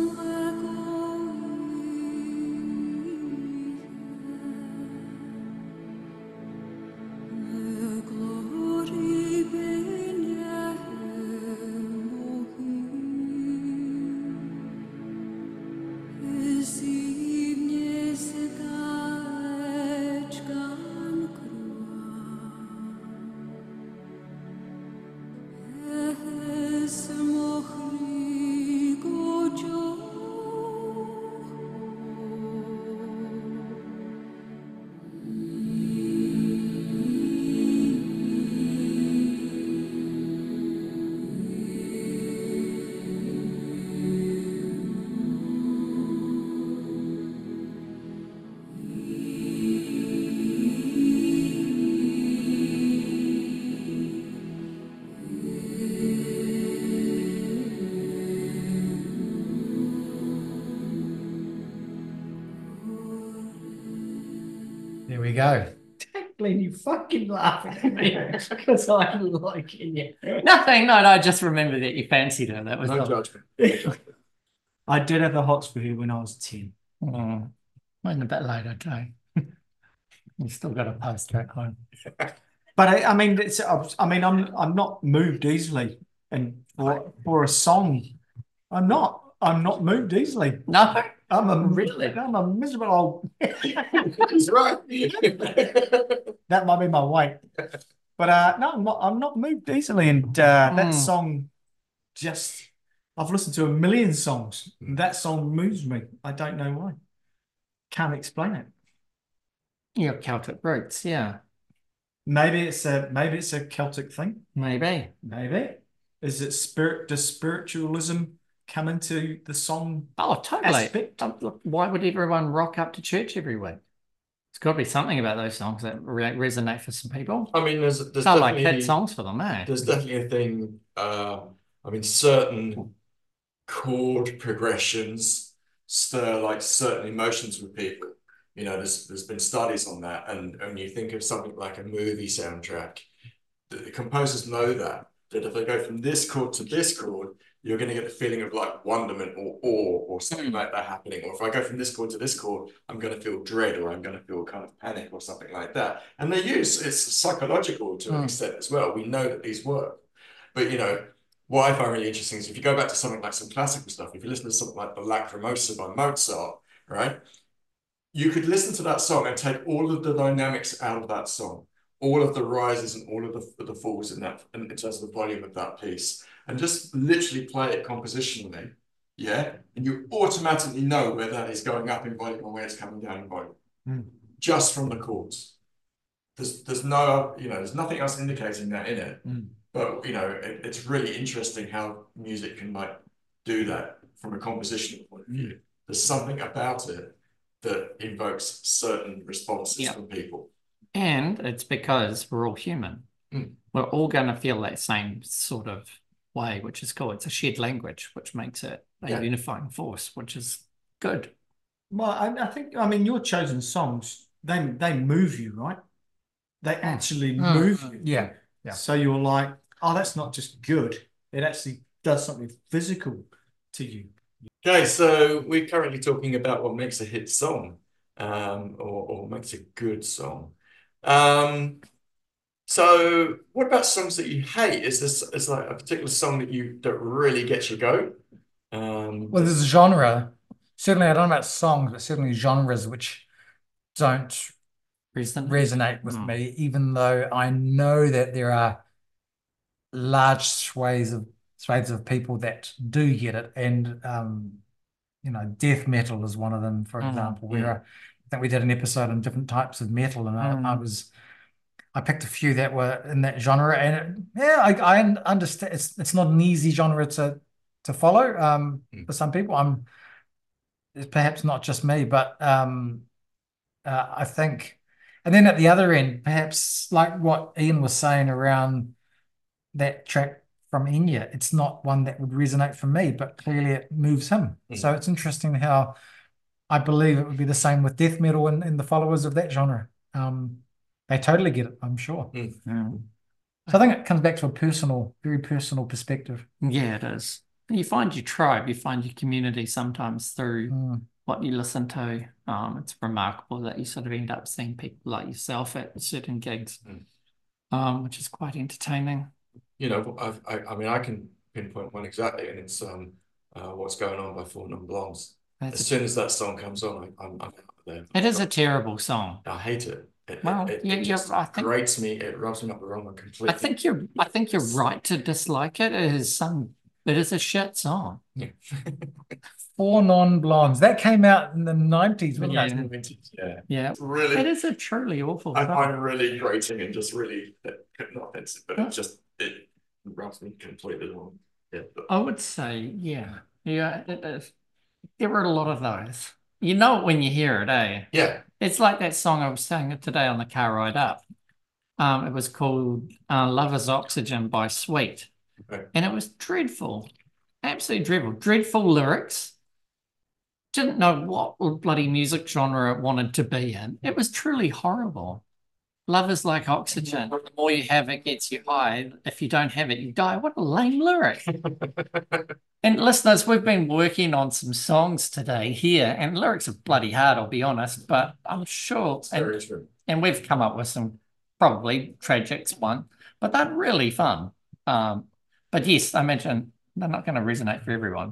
Speaker 5: There we go.
Speaker 3: Glenn, you fucking laughing at me because I like you. Nothing, no, no, I just remember that you fancied her. That was
Speaker 2: No
Speaker 3: all.
Speaker 2: judgment.
Speaker 4: I did have the hots for her when I was ten.
Speaker 3: Mm. Went a bit late, okay. You still got a post track home.
Speaker 4: But I, I mean, it's, I mean, I'm I'm not moved easily, and for for a song, I'm not. I'm not moved easily.
Speaker 3: No,
Speaker 4: I'm a
Speaker 3: Really?
Speaker 4: I'm a miserable old.
Speaker 2: He's right.
Speaker 4: That might be my weight. But uh, no, I'm not. I'm not moved easily, and uh, that
Speaker 3: Mm.
Speaker 4: song just. I've listened to a million songs. And that song moves me. I don't know why. Can't explain it.
Speaker 3: your Celtic roots, yeah,
Speaker 4: Maybe it's a maybe it's a Celtic thing.
Speaker 3: maybe.
Speaker 4: Maybe is it spirit? Does spiritualism come into the song
Speaker 3: Oh, totally.
Speaker 4: aspect?
Speaker 3: Um, look, why would everyone rock up to church every week? It's got to be something about those songs that re- resonate for some people.
Speaker 2: I mean, there's there's
Speaker 3: They're like
Speaker 2: definitely
Speaker 3: hit songs for them, eh?
Speaker 2: there's definitely a thing. Uh, I mean, certain chord progressions stir like certain emotions with people. You know, there's there's been studies on that, and and you think of something like a movie soundtrack, the, the composers know that that if they go from this chord to this chord, you're going to get the feeling of like wonderment or awe or something
Speaker 3: Mm.
Speaker 2: like that happening. Or if I go from this chord to this chord, I'm going to feel dread or I'm going to feel kind of panic or something like that. And they use it's psychological to an
Speaker 3: Mm.
Speaker 2: extent as well. We know that these work. But, you know, what I find really interesting is if you go back to something like some classical stuff, if you listen to something like the Lacrimosa by Mozart, right? You could listen to that song and take all of the dynamics out of that song, all of the rises and all of the, the falls in that, in terms of the volume of that piece, and just literally play it compositionally, yeah? And you automatically know where that is going up in volume and where it's coming down in volume,
Speaker 4: Mm.
Speaker 2: just from the chords. There's, there's no, you know, there's nothing else indicating that in it.
Speaker 4: Mm.
Speaker 2: But, you know, it, it's really interesting how music can like do that from a compositional point of view. There's something about it that invokes certain responses
Speaker 3: Yeah.
Speaker 2: from people.
Speaker 3: And it's because we're all human.
Speaker 2: Mm.
Speaker 3: We're all going to feel that same sort of way, which is cool. It's a shared language, which makes it a
Speaker 2: Yeah.
Speaker 3: unifying force, which is good.
Speaker 4: Well, I, I think, I mean, your chosen songs, they they move you, right? They actually
Speaker 3: Mm.
Speaker 4: move you.
Speaker 5: Yeah. Yeah.
Speaker 4: So you're like, oh, that's not just good. It actually does something physical to you.
Speaker 2: Okay, so we're currently talking about what makes a hit song, um, or, or makes a good song. Um, so what about songs that you hate? Is this is like a particular song that you that really gets you go? Um,
Speaker 5: Well, there's a genre. Certainly, I don't know about songs, but certainly genres which don't
Speaker 3: Reason?
Speaker 5: resonate with
Speaker 3: Mm.
Speaker 5: me, even though I know that there are large swathes of swathes of people that do get it. And um, you know, death metal is one of them, for
Speaker 3: Mm.
Speaker 5: example, where I, I think we did an episode on different types of metal, and I, I
Speaker 3: Mm.
Speaker 5: was I picked a few that were in that genre, and it, yeah, I, I un- understand it's it's not an easy genre to to follow. Um,
Speaker 2: Mm.
Speaker 5: for some people, I'm it's perhaps not just me, but um, uh, I think, and then at the other end, perhaps like what Ian was saying around that track from Enya, it's not one that would resonate for me, but clearly it moves him.
Speaker 2: Mm.
Speaker 5: So it's interesting how I believe it would be the same with death metal and, and the followers of that genre. Um, they totally get it, I'm sure.
Speaker 3: Mm.
Speaker 5: So I think it comes back to a personal, very personal perspective.
Speaker 3: Yeah, it is. You find your tribe, you find your community sometimes through
Speaker 5: Mm.
Speaker 3: what you listen to. Um, it's remarkable that you sort of end up seeing people like yourself at certain gigs,
Speaker 2: Mm.
Speaker 3: um, which is quite entertaining.
Speaker 2: You know, I've, I I mean, I can pinpoint one exactly, and it's um, uh, What's Going On by Four Non Blondes. As
Speaker 3: That's
Speaker 2: soon as that song comes on, I, I'm, I'm out there.
Speaker 3: It is a terrible song.
Speaker 2: I hate it. It,
Speaker 3: Well,
Speaker 2: it, it,
Speaker 3: yeah,
Speaker 2: it
Speaker 3: yeah,
Speaker 2: just
Speaker 3: I think-
Speaker 2: grates me. It rubs me up the wrong one completely.
Speaker 3: I think you're. I think you're right to dislike it. It is some. It is a shit song.
Speaker 5: Four Non-Blondes. That came out in the nineties, wasn't
Speaker 3: Yeah.
Speaker 5: it?
Speaker 2: Yeah,
Speaker 3: Yeah,
Speaker 2: it's really.
Speaker 3: it is a truly awful
Speaker 2: I
Speaker 3: song.
Speaker 2: find really grating and just really not offensive, but
Speaker 3: Huh?
Speaker 2: it just it rubs me completely wrong. Yeah, but
Speaker 3: I would say, yeah, yeah, it is. There were a lot of those. You know it when you hear it, eh?
Speaker 2: yeah,
Speaker 3: It's like that song I was singing today on the car ride up. Um, it was called uh, Love is Oxygen by Sweet.
Speaker 2: Okay.
Speaker 3: And it was dreadful. Absolutely dreadful. Dreadful lyrics. Didn't know what bloody music genre it wanted to be in. It was truly horrible. Love is like oxygen. The more you have, it gets you high. If you don't have it, you die. What a lame lyric. And listeners, we've been working on some songs today here, and lyrics are bloody hard, I'll be honest, but I'm sure,
Speaker 2: it's very
Speaker 3: and,
Speaker 2: true.
Speaker 3: and we've come up with some probably tragic one, but they're really fun. Um, but yes, I imagine they're not going to resonate for everyone.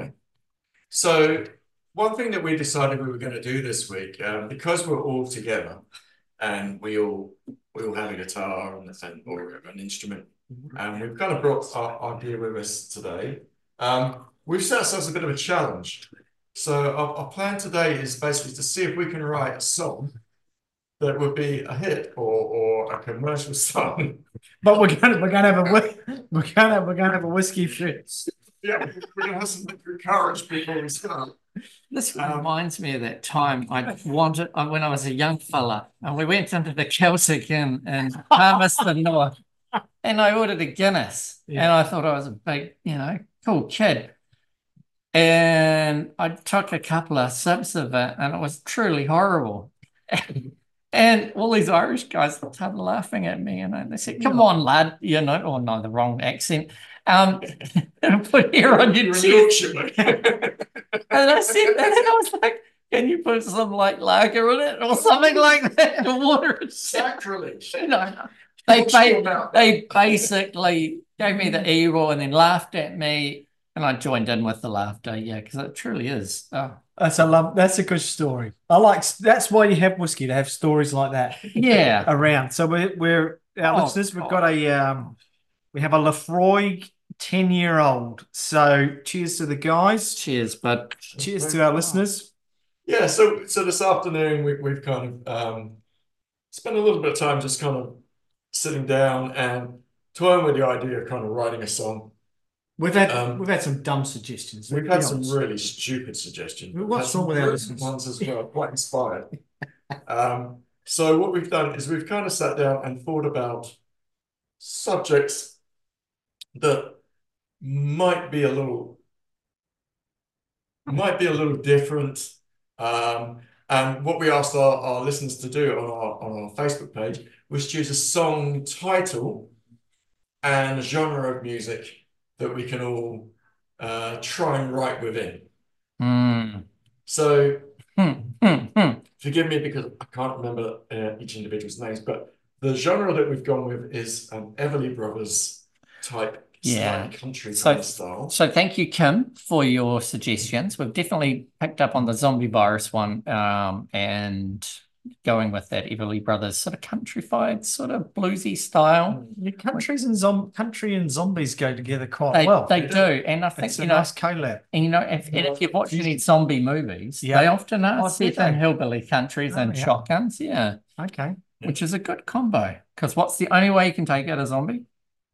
Speaker 2: So one thing that we decided we were going to do this week, um, because we're all together and we all we all have a guitar and, and or an instrument, and we've kind of brought our, our gear with us today. Um, we've set ourselves a bit of a challenge. So our, our plan today is basically to see if we can write a song that would be a hit or or a commercial song.
Speaker 5: But we're gonna we're gonna have a whi- we're gonna we're gonna have a whiskey first.
Speaker 2: Yeah, we're gonna have some courage before we start.
Speaker 3: This
Speaker 2: Um,
Speaker 3: reminds me of that time I wanted uh, when I was a young fella, and we went into the Celtic Inn in Palmerston North, and I ordered a Guinness,
Speaker 5: Yeah.
Speaker 3: and I thought I was a big, you know, cool kid. And I took a couple of sips of it, and it was truly horrible. And all these Irish guys started laughing at me, and they said, "Come on, lad," you know, or no, the wrong accent. Um, put here on your
Speaker 2: You're in
Speaker 3: chest.
Speaker 2: Yorkshire, mate.
Speaker 3: And I said, and then I was like, "Can you put some like lager in it or something like that to water it?"
Speaker 2: Sacrilege.
Speaker 3: No, no. They
Speaker 2: Yorkshire
Speaker 3: ba-
Speaker 2: mouth.
Speaker 3: they basically gave me the evil and then laughed at me, and I joined in with the laughter. Yeah, because it truly is. Oh,
Speaker 4: That's a love. That's a good story. I like. That's why you have whiskey, to have stories like that
Speaker 3: yeah.
Speaker 4: around. So we're we're our
Speaker 3: Oh,
Speaker 4: listeners. We've
Speaker 3: God.
Speaker 4: got a um, we have a Lefroy ten year old. So cheers to the guys.
Speaker 3: Cheers, bud.
Speaker 4: Cheers to our listeners.
Speaker 2: Yeah, so so this afternoon we, we've kind of um, spent a little bit of time just kind of sitting down and toying with the idea of kind of writing a song.
Speaker 4: We've had
Speaker 2: Um,
Speaker 4: we've had some dumb suggestions.
Speaker 2: We've
Speaker 4: let's
Speaker 2: had
Speaker 4: be
Speaker 2: some
Speaker 4: honest.
Speaker 2: really stupid suggestions. We've
Speaker 4: What's
Speaker 2: had
Speaker 4: wrong
Speaker 2: some
Speaker 4: with our
Speaker 2: brilliant
Speaker 4: listeners?
Speaker 2: ones as well, quite inspired. Um, so what we've done is we've kind of sat down and thought about subjects that might be a little might be a little different. Um, and what we asked our, our listeners to do on our on our Facebook page was choose a song title and a genre of music that we can all uh, try and write within.
Speaker 3: Mm.
Speaker 2: So
Speaker 3: Hmm, hmm, hmm.
Speaker 2: forgive me because I can't remember uh, each individual's names, but the genre that we've gone with is um, Everly Brothers type
Speaker 3: Yeah.
Speaker 2: like country
Speaker 3: So-
Speaker 2: kind of style.
Speaker 3: So thank you, Kim, for your suggestions. We've definitely picked up on the zombie virus one, um, and going with that Everly Brothers sort of countrified, sort of bluesy style.
Speaker 4: Yeah, countries and zom- country and zombies go together quite
Speaker 3: They
Speaker 4: well.
Speaker 3: they do, and I think
Speaker 4: It's a
Speaker 3: you know,
Speaker 4: nice collab.
Speaker 3: and you know, if, and if you've watched any zombie movies,
Speaker 4: Yeah.
Speaker 3: they often are
Speaker 4: Oh,
Speaker 3: set
Speaker 4: do
Speaker 3: in
Speaker 4: they?
Speaker 3: hillbilly countries
Speaker 4: Oh,
Speaker 3: and
Speaker 4: yeah.
Speaker 3: shotguns, yeah,
Speaker 4: Okay.
Speaker 3: which is a good combo. Because what's the only way you can take out a zombie?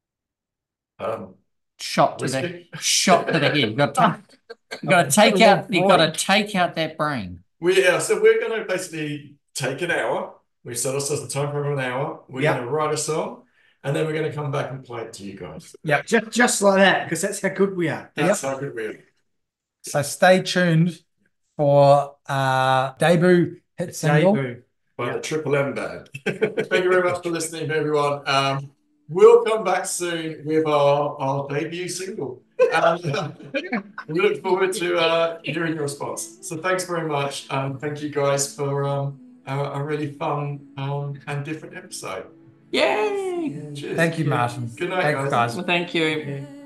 Speaker 2: Um,
Speaker 3: Shot to the
Speaker 2: whiskey.
Speaker 3: shot to the head. You've got to, you've got to take out. You've got to take out that brain.
Speaker 2: We yeah, so we're gonna basically take an hour. We've set ourselves the time for an hour. We're
Speaker 4: Yeah.
Speaker 2: gonna write a song, and then we're gonna come back and play it to you guys.
Speaker 4: Yeah, just just like that, because that's how good we are.
Speaker 2: That's how good we are.
Speaker 5: So stay tuned for uh debut hit single.
Speaker 4: Debut.
Speaker 2: By
Speaker 4: Yeah.
Speaker 2: the Triple M Band. Thank you very much for listening, everyone. Um, we'll come back soon with our, our debut single. And uh, we look forward to uh, hearing your response. So thanks very much. Um, thank you guys for um, a, a really fun um, and different episode.
Speaker 3: Yay!
Speaker 2: Cheers.
Speaker 5: Thank you, Martin.
Speaker 2: Good night,
Speaker 5: Thanks,
Speaker 2: guys.
Speaker 5: guys.
Speaker 3: Well, thank you.
Speaker 4: Yeah.